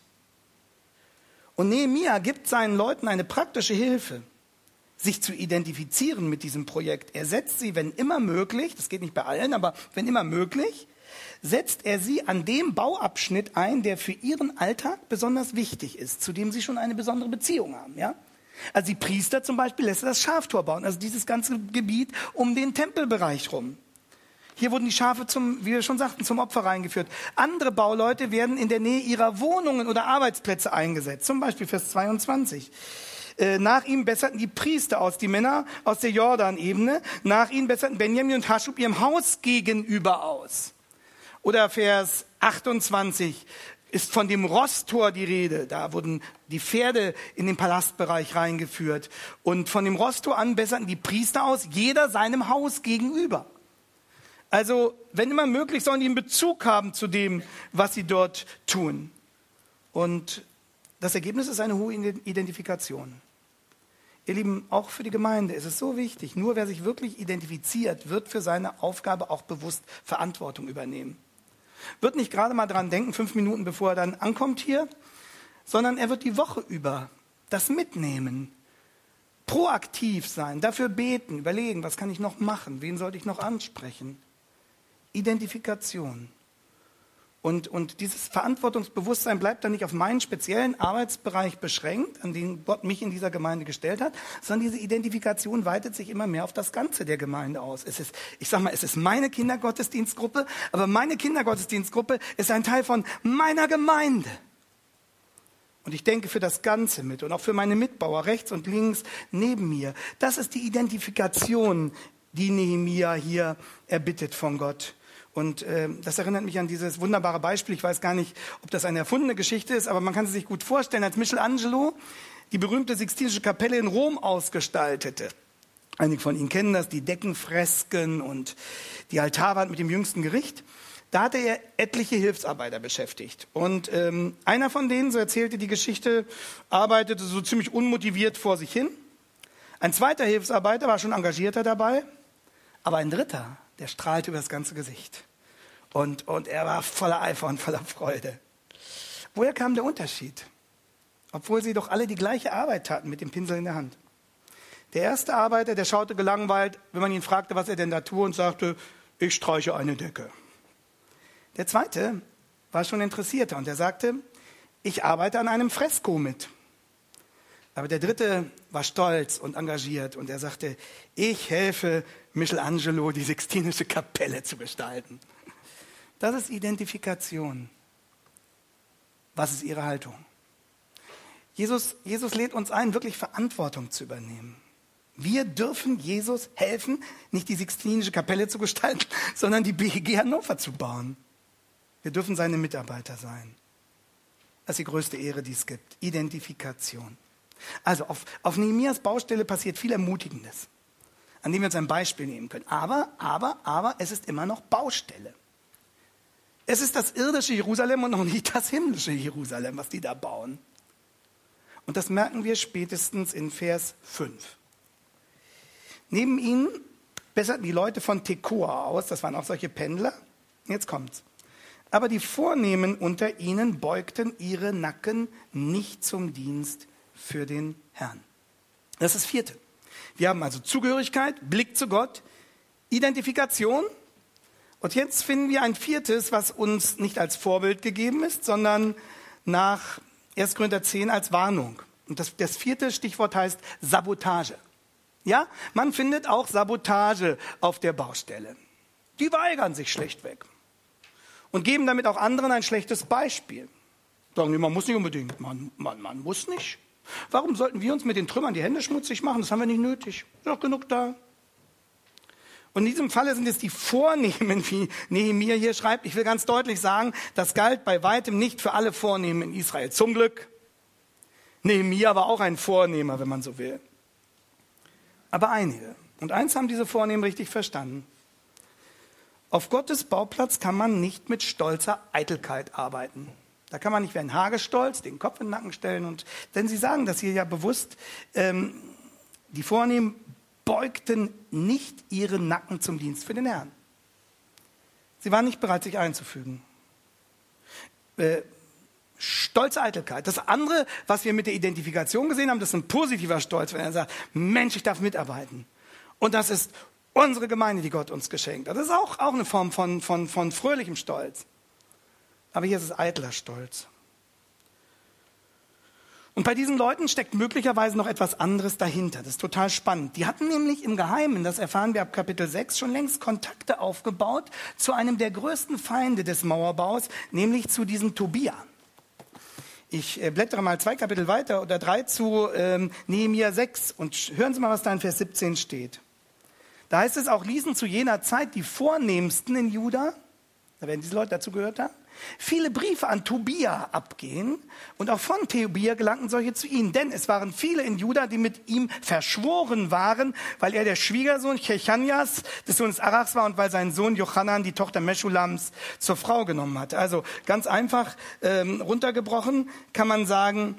Und Nehemia gibt seinen Leuten eine praktische Hilfe, sich zu identifizieren mit diesem Projekt. Er setzt sie, wenn immer möglich, das geht nicht bei allen, aber wenn immer möglich, setzt er sie an dem Bauabschnitt ein, der für ihren Alltag besonders wichtig ist, zu dem sie schon eine besondere Beziehung haben. Ja? Also die Priester zum Beispiel lässt er das Schaftor bauen, also dieses ganze Gebiet um den Tempelbereich rum. Hier wurden die Schafe, zum, wie wir schon sagten, zum Opfer reingeführt. Andere Bauleute werden in der Nähe ihrer Wohnungen oder Arbeitsplätze eingesetzt. Zum Beispiel Vers zweiundzwanzig. Äh, nach ihm besserten die Priester aus, die Männer aus der Jordanebene. Nach ihnen besserten Benjamin und Haschub ihrem Haus gegenüber aus. Oder Vers achtundzwanzig ist von dem Rosstor die Rede. Da wurden die Pferde in den Palastbereich reingeführt. Und von dem Rosstor an besserten die Priester aus, jeder seinem Haus gegenüber. Also, wenn immer möglich, sollen die einen Bezug haben zu dem, was sie dort tun. Und das Ergebnis ist eine hohe Identifikation. Ihr Lieben, auch für die Gemeinde ist es so wichtig, nur wer sich wirklich identifiziert, wird für seine Aufgabe auch bewusst Verantwortung übernehmen. Wird nicht gerade mal dran denken, fünf Minuten bevor er dann ankommt hier, sondern er wird die Woche über das mitnehmen. Proaktiv sein, dafür beten, überlegen, was kann ich noch machen, wen sollte ich noch ansprechen. Identifikation. Und, und dieses Verantwortungsbewusstsein bleibt dann nicht auf meinen speziellen Arbeitsbereich beschränkt, an den Gott mich in dieser Gemeinde gestellt hat, sondern diese Identifikation weitet sich immer mehr auf das Ganze der Gemeinde aus. Es ist, ich sag mal, es ist meine Kindergottesdienstgruppe, aber meine Kindergottesdienstgruppe ist ein Teil von meiner Gemeinde. Und ich denke für das Ganze mit und auch für meine Mitbauer rechts und links neben mir. Das ist die Identifikation, die Nehemia hier erbittet von Gott. Und äh, das erinnert mich an dieses wunderbare Beispiel. Ich weiß gar nicht, ob das eine erfundene Geschichte ist, aber man kann es sich gut vorstellen, als Michelangelo die berühmte Sixtinische Kapelle in Rom ausgestaltete. Einige von Ihnen kennen das, die Deckenfresken und die Altarwand mit dem jüngsten Gericht. Da hatte er etliche Hilfsarbeiter beschäftigt. Und ähm, einer von denen, so erzählte die Geschichte, arbeitete so ziemlich unmotiviert vor sich hin. Ein zweiter Hilfsarbeiter war schon engagierter dabei, aber ein dritter, der strahlte über das ganze Gesicht. Und, und er war voller Eifer und voller Freude. Woher kam der Unterschied? Obwohl sie doch alle die gleiche Arbeit hatten mit dem Pinsel in der Hand. Der erste Arbeiter, der schaute gelangweilt, wenn man ihn fragte, was er denn da tue, und sagte, ich streiche eine Decke. Der zweite war schon interessierter und er sagte, ich arbeite an einem Fresko mit. Aber der dritte war stolz und engagiert und er sagte, ich helfe Michelangelo, die Sixtinische Kapelle zu gestalten. Das ist Identifikation. Was ist ihre Haltung? Jesus, Jesus lädt uns ein, wirklich Verantwortung zu übernehmen. Wir dürfen Jesus helfen, nicht die Sixtinische Kapelle zu gestalten, sondern die B G G Hannover zu bauen. Wir dürfen seine Mitarbeiter sein. Das ist die größte Ehre, die es gibt. Identifikation. Also auf, auf Nehemias Baustelle passiert viel Ermutigendes, an dem wir uns ein Beispiel nehmen können. Aber, aber, aber, es ist immer noch Baustelle. Es ist das irdische Jerusalem und noch nicht das himmlische Jerusalem, was die da bauen. Und das merken wir spätestens in Vers fünf. Neben ihnen besserten die Leute von Tekoa aus, das waren auch solche Pendler. Jetzt kommt's. Aber die Vornehmen unter ihnen beugten ihre Nacken nicht zum Dienst für den Herrn. Das ist das vierte. Wir haben also Zugehörigkeit, Blick zu Gott, Identifikation. Und jetzt finden wir ein viertes, was uns nicht als Vorbild gegeben ist, sondern nach erster Korinther zehn als Warnung. Und das, das vierte Stichwort heißt Sabotage. Ja, man findet auch Sabotage auf der Baustelle. Die weigern sich schlichtweg und geben damit auch anderen ein schlechtes Beispiel. Sagen die, man muss nicht unbedingt, man, man, man muss nicht. Warum sollten wir uns mit den Trümmern die Hände schmutzig machen? Das haben wir nicht nötig. Ist doch genug da. Und in diesem Falle sind es die Vornehmen, wie Nehemia hier schreibt. Ich will ganz deutlich sagen, das galt bei weitem nicht für alle Vornehmen in Israel. Zum Glück. Nehemia war auch ein Vornehmer, wenn man so will. Aber einige. Und eins haben diese Vornehmen richtig verstanden. Auf Gottes Bauplatz kann man nicht mit stolzer Eitelkeit arbeiten. Da kann man nicht wie ein Hagestolz den Kopf in den Nacken stellen. Und, denn sie sagen das hier ja bewusst, ähm, die Vornehmen beugten nicht ihre Nacken zum Dienst für den Herrn. Sie waren nicht bereit, sich einzufügen. Äh, stolze Eitelkeit. Das andere, was wir mit der Identifikation gesehen haben, das ist ein positiver Stolz, wenn er sagt, Mensch, ich darf mitarbeiten. Und das ist unsere Gemeinde, die Gott uns geschenkt hat. Das ist auch, auch eine Form von, von, von fröhlichem Stolz. Aber hier ist es eitler Stolz. Und bei diesen Leuten steckt möglicherweise noch etwas anderes dahinter. Das ist total spannend. Die hatten nämlich im Geheimen, das erfahren wir ab Kapitel sechs, schon längst Kontakte aufgebaut zu einem der größten Feinde des Mauerbaus, nämlich zu diesem Tobia. Ich blättere mal zwei Kapitel weiter oder drei zu ähm, Nehemia sechs und hören Sie mal, was da in Vers siebzehn steht. Da heißt es, auch ließen zu jener Zeit die Vornehmsten in Juda, da werden diese Leute dazu gehört haben, viele Briefe an Tobia abgehen und auch von Tobia gelangten solche zu ihnen. Denn es waren viele in Juda, die mit ihm verschworen waren, weil er der Schwiegersohn Chechanias des Sohnes Arachs war und weil sein Sohn Jochanan die Tochter Meschulams zur Frau genommen hatte. Also ganz einfach ähm, runtergebrochen kann man sagen,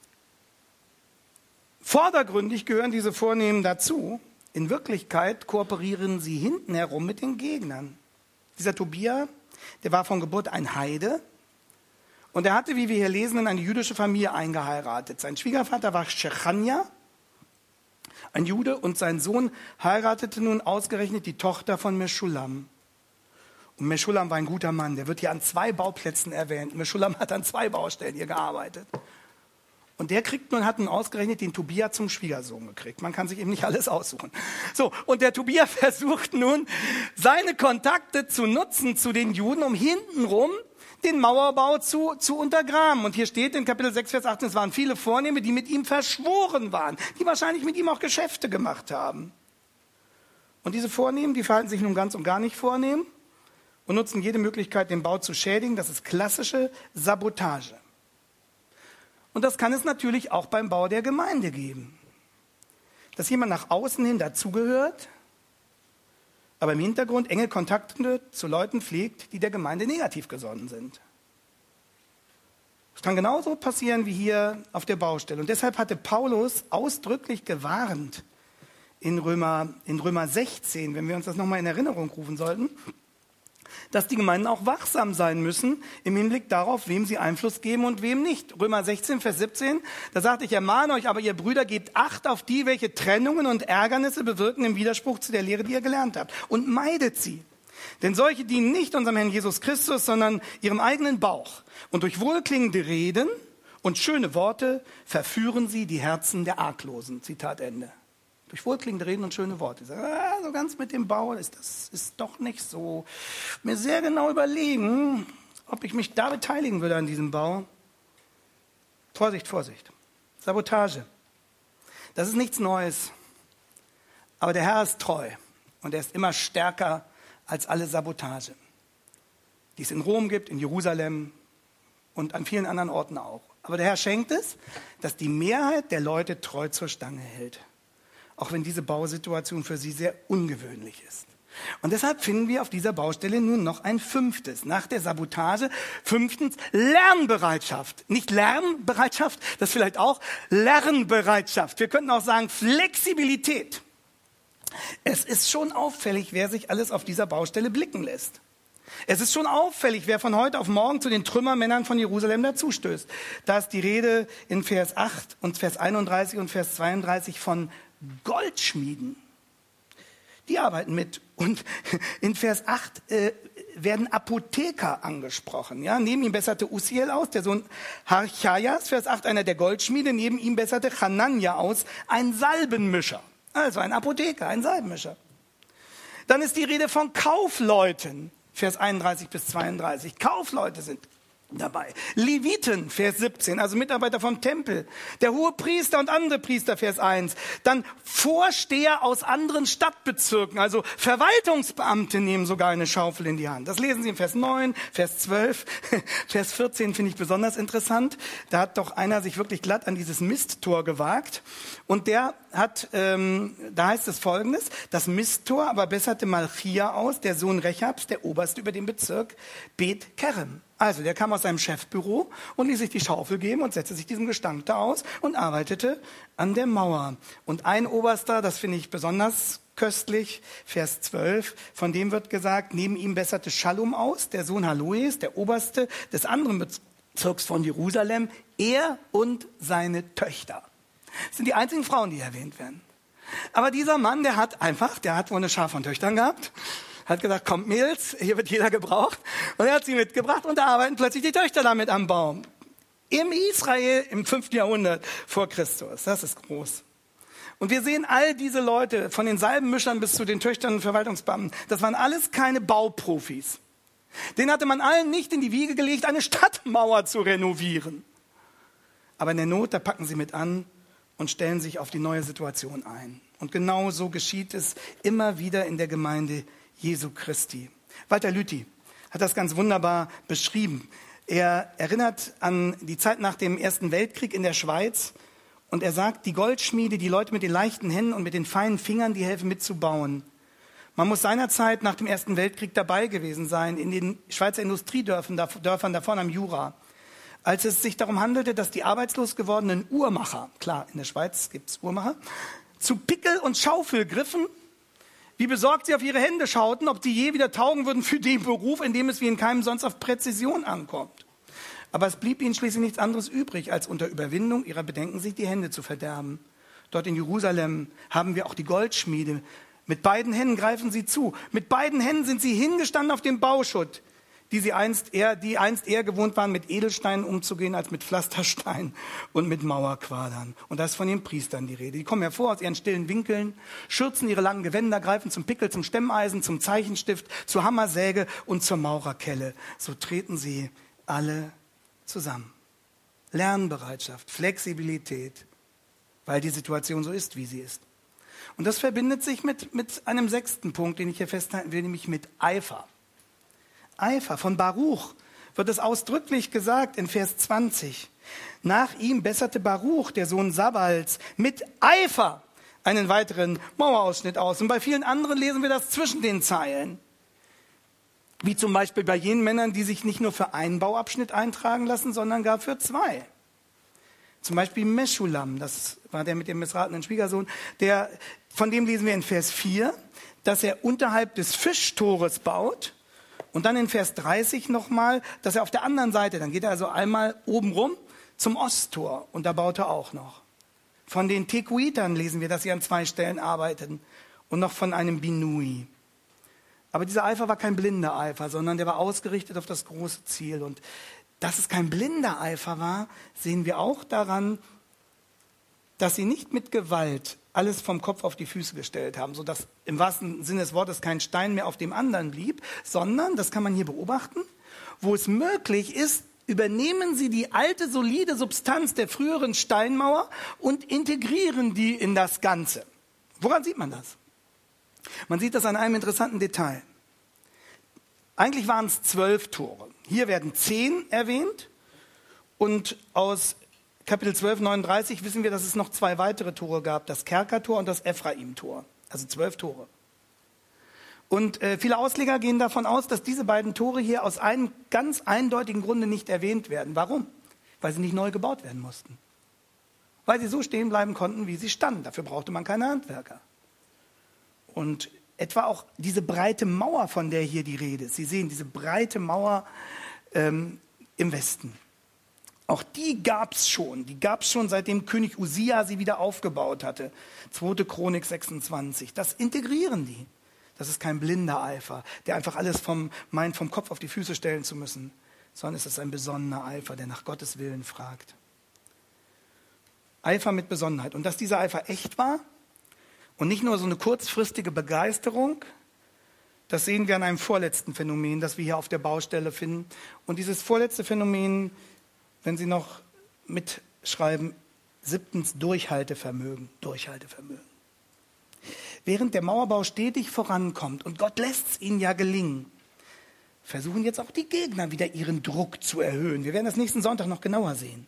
vordergründig gehören diese Vornehmen dazu. In Wirklichkeit kooperieren sie hinten herum mit den Gegnern. Dieser Tobia, der war von Geburt ein Heide und er hatte, wie wir hier lesen, in eine jüdische Familie eingeheiratet. Sein Schwiegervater war Chechania, ein Jude, und sein Sohn heiratete nun ausgerechnet die Tochter von Meschulam. Und Meschulam war ein guter Mann, der wird hier an zwei Bauplätzen erwähnt. Meschulam hat an zwei Baustellen hier gearbeitet. Und der kriegt nun, hat nun ausgerechnet den Tobia zum Schwiegersohn gekriegt. Man kann sich eben nicht alles aussuchen. So, und der Tobia versucht nun, seine Kontakte zu nutzen zu den Juden, um hintenrum den Mauerbau zu, zu untergraben. Und hier steht in Kapitel sechs, Vers achtzehn, es waren viele Vornehme, die mit ihm verschworen waren, die wahrscheinlich mit ihm auch Geschäfte gemacht haben. Und diese Vornehmen, die verhalten sich nun ganz und gar nicht vornehm und nutzen jede Möglichkeit, den Bau zu schädigen. Das ist klassische Sabotage. Und das kann es natürlich auch beim Bau der Gemeinde geben. Dass jemand nach außen hin dazugehört, aber im Hintergrund enge Kontakte zu Leuten pflegt, die der Gemeinde negativ gesonnen sind. Das kann genauso passieren wie hier auf der Baustelle. Und deshalb hatte Paulus ausdrücklich gewarnt in Römer, in Römer sechzehn, wenn wir uns das nochmal in Erinnerung rufen sollten. dass die Gemeinden auch wachsam sein müssen im Hinblick darauf, wem sie Einfluss geben und wem nicht. Römer sechzehn, Vers siebzehn, da sagt, ich ermahne euch, aber ihr Brüder, gebt Acht auf die, welche Trennungen und Ärgernisse bewirken im Widerspruch zu der Lehre, die ihr gelernt habt. Und meidet sie. Denn solche dienen nicht unserem Herrn Jesus Christus, sondern ihrem eigenen Bauch. Und durch wohlklingende Reden und schöne Worte verführen sie die Herzen der Arglosen. Zitat Ende. Durch wohlklingende Reden und schöne Worte. Ich sage, ah, so ganz mit dem Bau ist das ist doch nicht so. Mir sehr genau überlegen, ob ich mich da beteiligen würde an diesem Bau. Vorsicht, Vorsicht. Sabotage. Das ist nichts Neues. Aber der Herr ist treu und er ist immer stärker als alle Sabotage, die es in Rom gibt, in Jerusalem und an vielen anderen Orten auch. Aber der Herr schenkt es, dass die Mehrheit der Leute treu zur Stange hält. Auch wenn diese Bausituation für sie sehr ungewöhnlich ist. Und deshalb finden wir auf dieser Baustelle nun noch ein fünftes. Nach der Sabotage, fünftens, Lernbereitschaft. Nicht Lernbereitschaft, das vielleicht auch, Lernbereitschaft. Wir könnten auch sagen Flexibilität. Es ist schon auffällig, wer sich alles auf dieser Baustelle blicken lässt. Es ist schon auffällig, wer von heute auf morgen zu den Trümmermännern von Jerusalem dazustößt. Da ist die Rede in Vers acht und Vers einunddreißig und Vers zweiunddreißig von Goldschmieden. Die arbeiten mit. Und in Vers acht äh, werden Apotheker angesprochen. Ja? Neben ihm besserte Uziel aus, der Sohn Harchajas, Vers acht, einer der Goldschmiede. Neben ihm besserte Hanania aus, ein Salbenmischer. Also ein Apotheker, ein Salbenmischer. Dann ist die Rede von Kaufleuten. Vers einunddreißig bis zweiunddreißig. Kaufleute sind dabei. Leviten, Vers siebzehn, also Mitarbeiter vom Tempel. Der Hohepriester und andere Priester, Vers eins. Dann Vorsteher aus anderen Stadtbezirken, also Verwaltungsbeamte nehmen sogar eine Schaufel in die Hand. Das lesen Sie in Vers neun, Vers zwölf. Vers vierzehn finde ich besonders interessant. Da hat doch einer sich wirklich glatt an dieses Misttor gewagt. Und der hat, ähm, da heißt es Folgendes, das Misttor aber besserte Malchia aus, der Sohn Rechabs, der Oberste über den Bezirk Bet Kerem. Also, der kam aus seinem Chefbüro und ließ sich die Schaufel geben und setzte sich diesem Gestank da aus und arbeitete an der Mauer. Und ein Oberster, das finde ich besonders köstlich, Vers zwölf, von dem wird gesagt, neben ihm besserte Schallum aus, der Sohn Haloes, der Oberste des anderen Bezirks von Jerusalem, er und seine Töchter. Das sind die einzigen Frauen, die erwähnt werden. Aber dieser Mann, der hat einfach, der hat wohl eine Schar von Töchtern gehabt, hat gesagt, kommt Mädels, hier wird jeder gebraucht. Und er hat sie mitgebracht und da arbeiten plötzlich die Töchter damit am Baum. Im Israel im fünften Jahrhundert vor Christus. Das ist groß. Und wir sehen all diese Leute, von den Salbenmischern bis zu den Töchtern und Verwaltungsbeamten, das waren alles keine Bauprofis. Denen hatte man allen nicht in die Wiege gelegt, eine Stadtmauer zu renovieren. Aber in der Not, da packen sie mit an und stellen sich auf die neue Situation ein. Und genau so geschieht es immer wieder in der Gemeinde Jesu Christi. Walter Lüthi hat das ganz wunderbar beschrieben. Er erinnert an die Zeit nach dem Ersten Weltkrieg in der Schweiz und er sagt, die Goldschmiede, die Leute mit den leichten Händen und mit den feinen Fingern, die helfen mitzubauen. Man muss seinerzeit nach dem Ersten Weltkrieg dabei gewesen sein, in den Schweizer Industriedörfern Dörfern davon am Jura, als es sich darum handelte, dass die arbeitslos gewordenen Uhrmacher, klar, in der Schweiz gibt es Uhrmacher, zu Pickel und Schaufel griffen, wie besorgt sie auf ihre Hände schauten, ob sie je wieder taugen würden für den Beruf, in dem es wie in keinem sonst auf Präzision ankommt. Aber es blieb ihnen schließlich nichts anderes übrig, als unter Überwindung ihrer Bedenken sich die Hände zu verderben. Dort in Jerusalem haben wir auch die Goldschmiede. Mit beiden Händen greifen sie zu. Mit beiden Händen sind sie hingestanden auf dem Bauschutt, die sie einst eher, die einst eher gewohnt waren, mit Edelsteinen umzugehen, als mit Pflasterstein und mit Mauerquadern. Und da ist von den Priestern die Rede. Die kommen hervor aus ihren stillen Winkeln, schürzen ihre langen Gewänder, greifen zum Pickel, zum Stemmeisen, zum Zeichenstift, zur Hammersäge und zur Maurerkelle. So treten sie alle zusammen. Lernbereitschaft, Flexibilität, weil die Situation so ist, wie sie ist. Und das verbindet sich mit, mit einem sechsten Punkt, den ich hier festhalten will, nämlich mit Eifer. Eifer. Von Baruch wird es ausdrücklich gesagt in Vers zwanzig. Nach ihm besserte Baruch, der Sohn Sabals, mit Eifer einen weiteren Mauerausschnitt aus. Und bei vielen anderen lesen wir das zwischen den Zeilen. Wie zum Beispiel bei jenen Männern, die sich nicht nur für einen Bauabschnitt eintragen lassen, sondern gar für zwei. Zum Beispiel Meschulam, das war der mit dem missratenen Schwiegersohn, der, von dem lesen wir in Vers vier, dass er unterhalb des Fischtores baut Und dann in Vers dreißig nochmal, dass er auf der anderen Seite, dann geht er also einmal oben rum zum Osttor und da baut er auch noch. Von den Tekuitern lesen wir, dass sie an zwei Stellen arbeiteten und noch von einem Binui. Aber dieser Eifer war kein blinder Eifer, sondern der war ausgerichtet auf das große Ziel. Und dass es kein blinder Eifer war, sehen wir auch daran, dass sie nicht mit Gewalt alles vom Kopf auf die Füße gestellt haben, sodass im wahrsten Sinne des Wortes kein Stein mehr auf dem anderen blieb, sondern, das kann man hier beobachten, wo es möglich ist, übernehmen sie die alte, solide Substanz der früheren Steinmauer und integrieren die in das Ganze. Woran sieht man das? Man sieht das an einem interessanten Detail. Eigentlich waren es zwölf Tore. Hier werden zehn erwähnt und aus Kapitel zwölf, neununddreißig wissen wir, dass es noch zwei weitere Tore gab, das Kerkertor und das Ephraim-Tor, also zwölf Tore. Und äh, viele Ausleger gehen davon aus, dass diese beiden Tore hier aus einem ganz eindeutigen Grunde nicht erwähnt werden. Warum? Weil sie nicht neu gebaut werden mussten. Weil sie so stehen bleiben konnten, wie sie standen. Dafür brauchte man keine Handwerker. Und etwa auch diese breite Mauer, von der hier die Rede ist. Sie sehen diese breite Mauer ähm, im Westen. Auch die gab es schon. Die gab es schon, seitdem König Usia sie wieder aufgebaut hatte. zweite Chronik sechsundzwanzig. Das integrieren die. Das ist kein blinder Eifer, der einfach alles vom, meint, vom Kopf auf die Füße stellen zu müssen, sondern es ist ein besonnener Eifer, der nach Gottes Willen fragt. Eifer mit Besonnenheit. Und dass dieser Eifer echt war und nicht nur so eine kurzfristige Begeisterung, das sehen wir an einem vorletzten Phänomen, das wir hier auf der Baustelle finden. Und dieses vorletzte Phänomen, wenn Sie noch mitschreiben, siebtens Durchhaltevermögen, Durchhaltevermögen. Während der Mauerbau stetig vorankommt und Gott lässt es ihnen ja gelingen, versuchen jetzt auch die Gegner wieder ihren Druck zu erhöhen. Wir werden das nächsten Sonntag noch genauer sehen.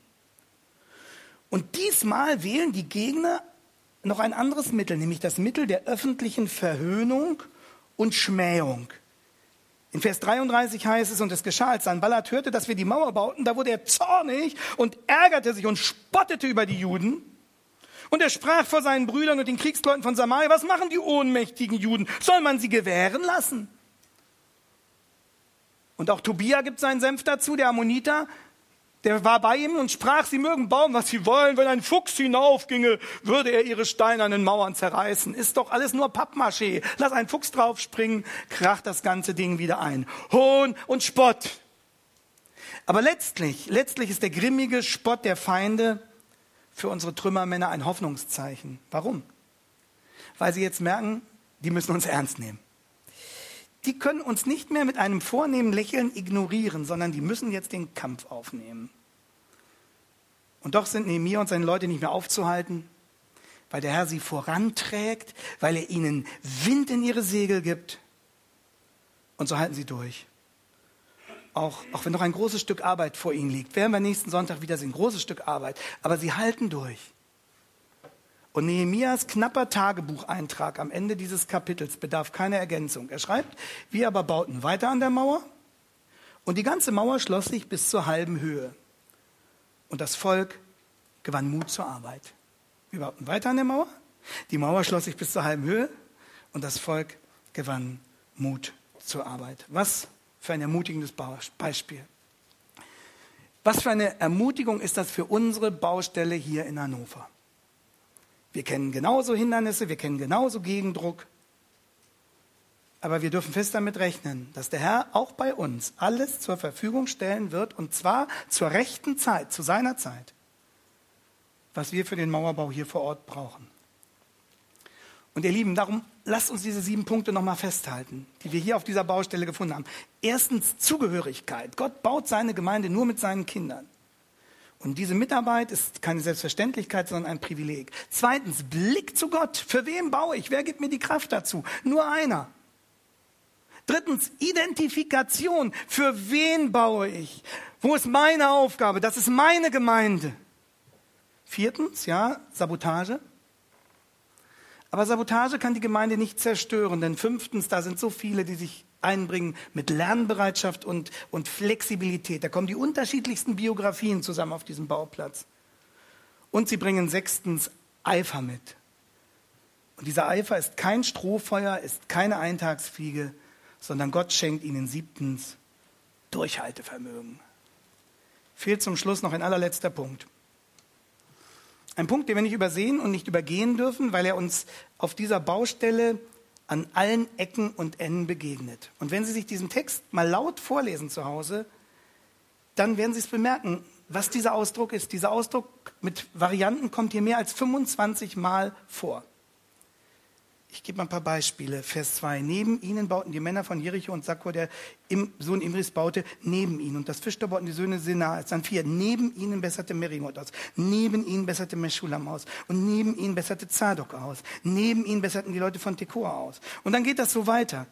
Und diesmal wählen die Gegner noch ein anderes Mittel, nämlich das Mittel der öffentlichen Verhöhnung und Schmähung. In Vers dreiunddreißig heißt es, und es geschah, als Sanballat hörte, dass wir die Mauer bauten, da wurde er zornig und ärgerte sich und spottete über die Juden. Und er sprach vor seinen Brüdern und den Kriegsleuten von Samaria, was machen die ohnmächtigen Juden? Soll man sie gewähren lassen? Und auch Tobia gibt seinen Senf dazu, der Ammoniter, der war bei ihm und sprach, sie mögen bauen, was sie wollen. Wenn ein Fuchs hinaufginge, würde er ihre steinernen Mauern zerreißen. Ist doch alles nur Pappmaché. Lass einen Fuchs draufspringen, kracht das ganze Ding wieder ein. Hohn und Spott. Aber letztlich, letztlich ist der grimmige Spott der Feinde für unsere Trümmermänner ein Hoffnungszeichen. Warum? Weil sie jetzt merken, die müssen uns ernst nehmen. Die können uns nicht mehr mit einem vornehmen Lächeln ignorieren, sondern die müssen jetzt den Kampf aufnehmen. Und doch sind Nehemia und seine Leute nicht mehr aufzuhalten, weil der Herr sie voranträgt, weil er ihnen Wind in ihre Segel gibt. Und so halten sie durch. Auch, auch wenn noch ein großes Stück Arbeit vor ihnen liegt, werden wir nächsten Sonntag wieder sehen, ein großes Stück Arbeit, aber sie halten durch. Und Nehemias knapper Tagebucheintrag am Ende dieses Kapitels bedarf keiner Ergänzung. Er schreibt, wir aber bauten weiter an der Mauer und die ganze Mauer schloss sich bis zur halben Höhe. Und das Volk gewann Mut zur Arbeit. Wir bauten weiter an der Mauer, die Mauer schloss sich bis zur halben Höhe und das Volk gewann Mut zur Arbeit. Was für ein ermutigendes Beispiel. Was für eine Ermutigung ist das für unsere Baustelle hier in Hannover? Wir kennen genauso Hindernisse, wir kennen genauso Gegendruck. Aber wir dürfen fest damit rechnen, dass der Herr auch bei uns alles zur Verfügung stellen wird, und zwar zur rechten Zeit, zu seiner Zeit, was wir für den Mauerbau hier vor Ort brauchen. Und ihr Lieben, darum lasst uns diese sieben Punkte nochmal festhalten, die wir hier auf dieser Baustelle gefunden haben. Erstens Zugehörigkeit. Gott baut seine Gemeinde nur mit seinen Kindern. Und diese Mitarbeit ist keine Selbstverständlichkeit, sondern ein Privileg. Zweitens Blick zu Gott. Für wen baue ich? Wer gibt mir die Kraft dazu? Nur einer. Drittens Identifikation. Für wen baue ich? Wo ist meine Aufgabe? Das ist meine Gemeinde. Viertens, ja, Sabotage. Aber Sabotage kann die Gemeinde nicht zerstören, denn fünftens, da sind so viele, die sich einbringen mit Lernbereitschaft und, und Flexibilität. Da kommen die unterschiedlichsten Biografien zusammen auf diesem Bauplatz. Und sie bringen sechstens Eifer mit. Und dieser Eifer ist kein Strohfeuer, ist keine Eintagsfliege, sondern Gott schenkt ihnen siebtens Durchhaltevermögen. Fehlt zum Schluss noch ein allerletzter Punkt. Ein Punkt, den wir nicht übersehen und nicht übergehen dürfen, weil er uns auf dieser Baustelle an allen Ecken und Enden begegnet. Und wenn Sie sich diesen Text mal laut vorlesen zu Hause, dann werden Sie es bemerken, was dieser Ausdruck ist. Dieser Ausdruck mit Varianten kommt hier mehr als fünfundzwanzig Mal vor. Ich gebe mal ein paar Beispiele. Vers zwei. Neben ihnen bauten die Männer von Jericho und Sakur, der Sohn Imris, baute neben ihnen. Und das Fischtor bauten die Söhne Senaa. Dann vier. Neben ihnen besserte Merimoth aus. Neben ihnen besserte Meschulam aus. Und neben ihnen besserte Zadok aus. Neben ihnen besserten die Leute von Tekoa aus. Und dann geht das so weiter.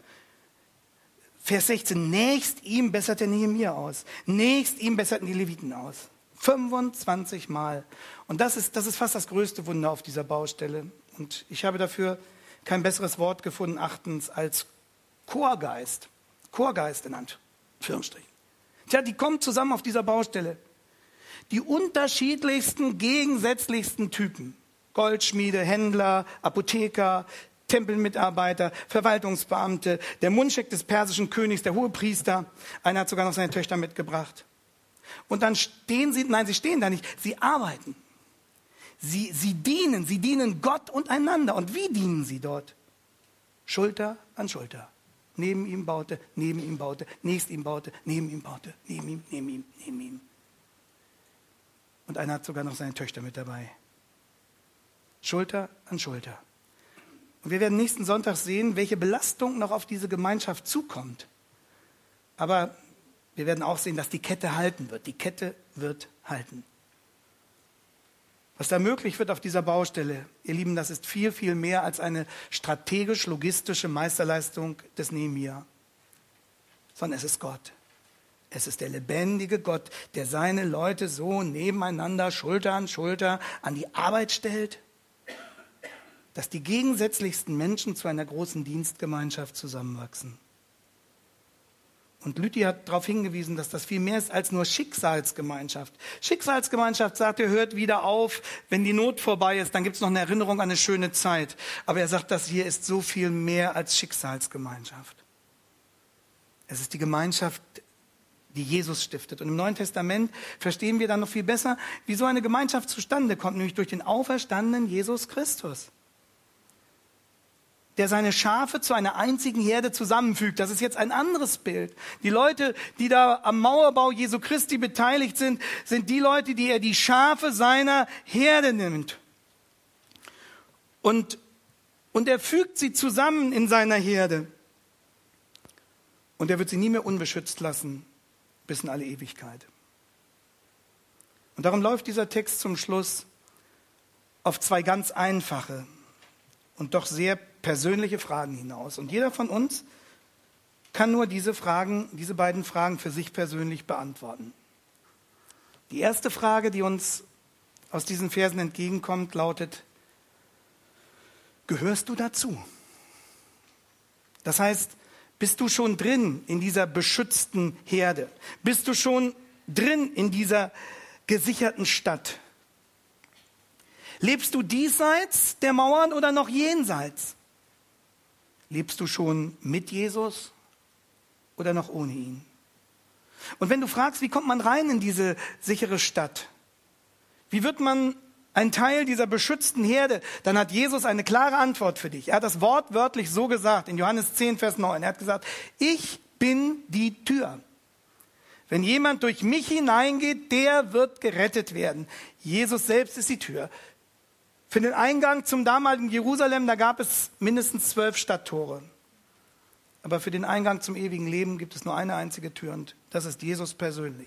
Vers sechzehn. Nächst ihm besserte Nehemia aus. Nächst ihm besserten die Leviten aus. fünfundzwanzig Mal. Und das ist, das ist fast das größte Wunder auf dieser Baustelle. Und ich habe dafür kein besseres Wort gefunden, achtens, als Chorgeist. Chorgeist in Anführungsstrichen. Tja, die kommen zusammen auf dieser Baustelle. Die unterschiedlichsten, gegensätzlichsten Typen. Goldschmiede, Händler, Apotheker, Tempelmitarbeiter, Verwaltungsbeamte, der Mundschenk des persischen Königs, der Hohepriester. Einer hat sogar noch seine Töchter mitgebracht. Und dann stehen sie, nein, sie stehen da nicht, sie arbeiten. Sie, sie dienen, sie dienen Gott und einander. Und wie dienen sie dort? Schulter an Schulter. Neben ihm baute, neben ihm baute, nächst ihm baute, neben ihm baute, neben ihm, neben ihm, neben ihm. Und einer hat sogar noch seine Töchter mit dabei. Schulter an Schulter. Und wir werden nächsten Sonntag sehen, welche Belastung noch auf diese Gemeinschaft zukommt. Aber wir werden auch sehen, dass die Kette halten wird. Die Kette wird halten. Was da möglich wird auf dieser Baustelle, ihr Lieben, das ist viel, viel mehr als eine strategisch-logistische Meisterleistung des Nehemia. Sondern es ist Gott. Es ist der lebendige Gott, der seine Leute so nebeneinander, Schulter an Schulter, an die Arbeit stellt, dass die gegensätzlichsten Menschen zu einer großen Dienstgemeinschaft zusammenwachsen. Und Lüthi hat darauf hingewiesen, dass das viel mehr ist als nur Schicksalsgemeinschaft. Schicksalsgemeinschaft, sagt er, hört wieder auf, wenn die Not vorbei ist, dann gibt es noch eine Erinnerung an eine schöne Zeit. Aber er sagt, das hier ist so viel mehr als Schicksalsgemeinschaft. Es ist die Gemeinschaft, die Jesus stiftet. Und im Neuen Testament verstehen wir dann noch viel besser, wie so eine Gemeinschaft zustande kommt, nämlich durch den auferstandenen Jesus Christus, der seine Schafe zu einer einzigen Herde zusammenfügt. Das ist jetzt ein anderes Bild. Die Leute, die da am Mauerbau Jesu Christi beteiligt sind, sind die Leute, die er die Schafe seiner Herde nimmt. Und, und er fügt sie zusammen in seiner Herde. Und er wird sie nie mehr unbeschützt lassen, bis in alle Ewigkeit. Und darum läuft dieser Text zum Schluss auf zwei ganz einfache und doch sehr persönliche Fragen hinaus. Und jeder von uns kann nur diese Fragen, diese beiden Fragen für sich persönlich beantworten. Die erste Frage, die uns aus diesen Versen entgegenkommt, lautet: Gehörst du dazu? Das heißt, bist du schon drin in dieser beschützten Herde? Bist du schon drin in dieser gesicherten Stadt? Lebst du diesseits der Mauern oder noch jenseits? Lebst du schon mit Jesus oder noch ohne ihn? Und wenn du fragst, wie kommt man rein in diese sichere Stadt? Wie wird man ein Teil dieser beschützten Herde? Dann hat Jesus eine klare Antwort für dich. Er hat das wortwörtlich so gesagt in Johannes zehn, Vers neun. Er hat gesagt, ich bin die Tür. Wenn jemand durch mich hineingeht, der wird gerettet werden. Jesus selbst ist die Tür. Für den Eingang zum damaligen Jerusalem, da gab es mindestens zwölf Stadttore. Aber für den Eingang zum ewigen Leben gibt es nur eine einzige Tür und das ist Jesus persönlich.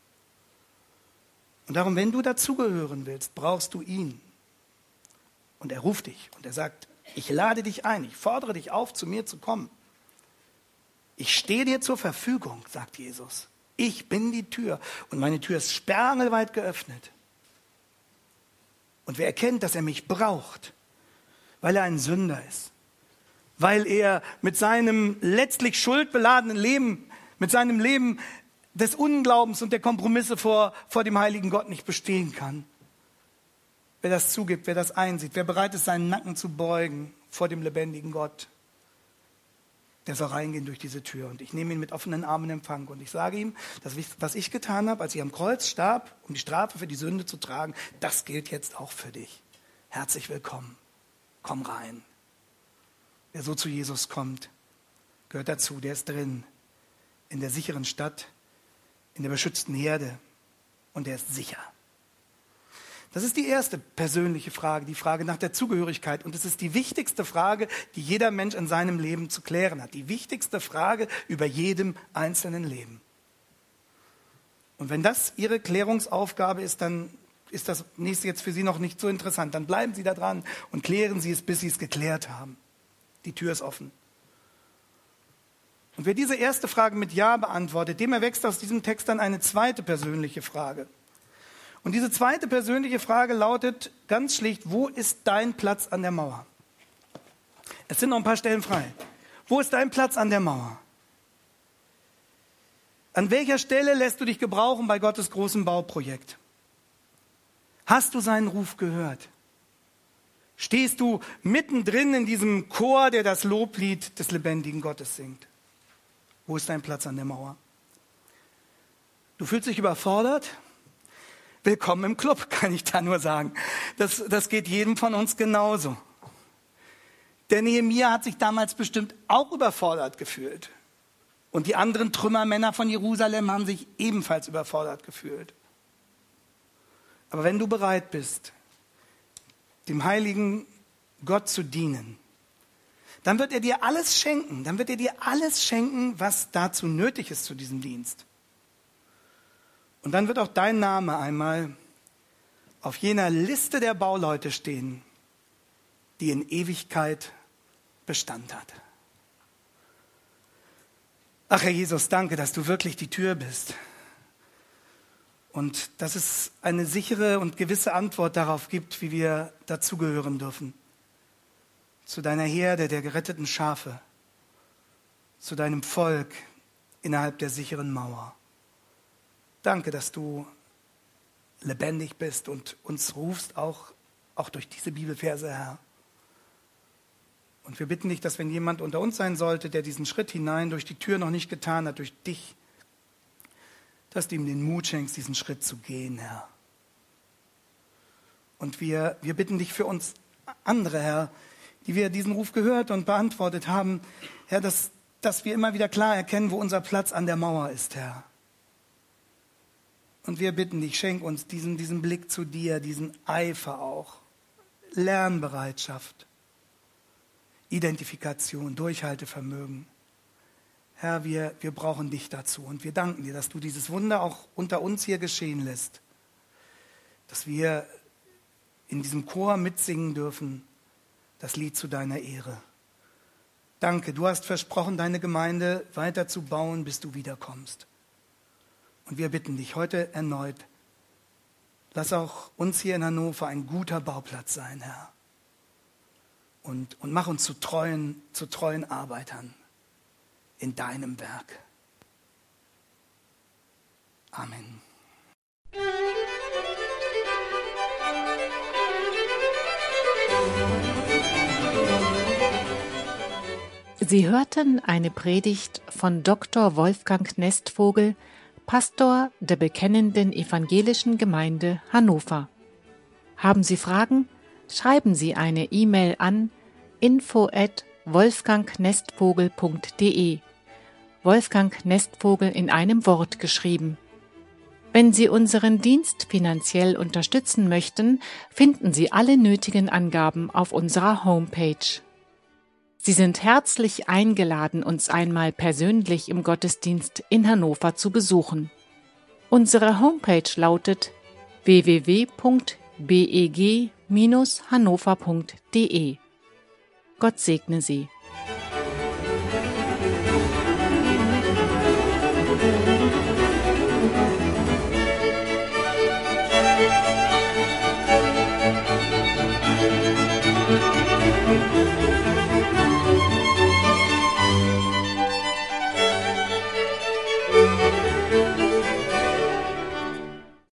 Und darum, wenn du dazugehören willst, brauchst du ihn. Und er ruft dich und er sagt, ich lade dich ein, ich fordere dich auf, zu mir zu kommen. Ich stehe dir zur Verfügung, sagt Jesus. Ich bin die Tür und meine Tür ist sperrangelweit geöffnet. Und wer erkennt, dass er mich braucht, weil er ein Sünder ist, weil er mit seinem letztlich schuldbeladenen Leben, mit seinem Leben des Unglaubens und der Kompromisse vor, vor dem heiligen Gott nicht bestehen kann. Wer das zugibt, wer das einsieht, wer bereit ist, seinen Nacken zu beugen vor dem lebendigen Gott, der soll reingehen durch diese Tür. Und ich nehme ihn mit offenen Armen in Empfang. Und ich sage ihm, dass was ich getan habe, als ich am Kreuz starb, um die Strafe für die Sünde zu tragen, das gilt jetzt auch für dich. Herzlich willkommen. Komm rein. Wer so zu Jesus kommt, gehört dazu. Der ist drin, in der sicheren Stadt, in der beschützten Herde. Und der ist sicher. Das ist die erste persönliche Frage, die Frage nach der Zugehörigkeit. Und es ist die wichtigste Frage, die jeder Mensch in seinem Leben zu klären hat. Die wichtigste Frage über jedem einzelnen Leben. Und wenn das Ihre Klärungsaufgabe ist, dann ist das nächste jetzt für Sie noch nicht so interessant. Dann bleiben Sie da dran und klären Sie es, bis Sie es geklärt haben. Die Tür ist offen. Und wer diese erste Frage mit Ja beantwortet, dem erwächst aus diesem Text dann eine zweite persönliche Frage. Und diese zweite persönliche Frage lautet ganz schlicht: Wo ist dein Platz an der Mauer? Es sind noch ein paar Stellen frei. Wo ist dein Platz an der Mauer? An welcher Stelle lässt du dich gebrauchen bei Gottes großem Bauprojekt? Hast du seinen Ruf gehört? Stehst du mittendrin in diesem Chor, der das Loblied des lebendigen Gottes singt? Wo ist dein Platz an der Mauer? Du fühlst dich überfordert? Willkommen im Club, kann ich da nur sagen. Das, das geht jedem von uns genauso. Der Nehemia hat sich damals bestimmt auch überfordert gefühlt. Und die anderen Trümmermänner von Jerusalem haben sich ebenfalls überfordert gefühlt. Aber wenn du bereit bist, dem heiligen Gott zu dienen, dann wird er dir alles schenken. Dann wird er dir alles schenken, was dazu nötig ist zu diesem Dienst. Und dann wird auch dein Name einmal auf jener Liste der Bauleute stehen, die in Ewigkeit Bestand hat. Ach Herr Jesus, danke, dass du wirklich die Tür bist. Und dass es eine sichere und gewisse Antwort darauf gibt, wie wir dazugehören dürfen. Zu deiner Herde der geretteten Schafe, zu deinem Volk innerhalb der sicheren Mauer. Danke, dass du lebendig bist und uns rufst, auch, auch durch diese Bibelverse, Herr. Und wir bitten dich, dass wenn jemand unter uns sein sollte, der diesen Schritt hinein durch die Tür noch nicht getan hat, durch dich, dass du ihm den Mut schenkst, diesen Schritt zu gehen, Herr. Und wir, wir bitten dich für uns andere, Herr, die wir diesen Ruf gehört und beantwortet haben, Herr, dass, dass wir immer wieder klar erkennen, wo unser Platz an der Mauer ist, Herr. Und wir bitten dich, schenk uns diesen, diesen Blick zu dir, diesen Eifer auch, Lernbereitschaft, Identifikation, Durchhaltevermögen. Herr, wir, wir brauchen dich dazu und wir danken dir, dass du dieses Wunder auch unter uns hier geschehen lässt, dass wir in diesem Chor mitsingen dürfen, das Lied zu deiner Ehre. Danke, du hast versprochen, deine Gemeinde weiter zu bauen, bis du wiederkommst. Und wir bitten dich heute erneut, lass auch uns hier in Hannover ein guter Bauplatz sein, Herr. Und, und mach uns zu treuen, zu treuen Arbeitern in deinem Werk. Amen. Sie hörten eine Predigt von Doktor Wolfgang Nestvogel, Pastor der Bekennenden Evangelischen Gemeinde Hannover. Haben Sie Fragen? Schreiben Sie eine E-Mail an info at wolfgangnestvogel punkt de. Wolfgang Nestvogel in einem Wort geschrieben. Wenn Sie unseren Dienst finanziell unterstützen möchten, finden Sie alle nötigen Angaben auf unserer Homepage. Sie sind herzlich eingeladen, uns einmal persönlich im Gottesdienst in Hannover zu besuchen. Unsere Homepage lautet w w w punkt b e g Bindestrich hannover punkt de. Gott segne Sie.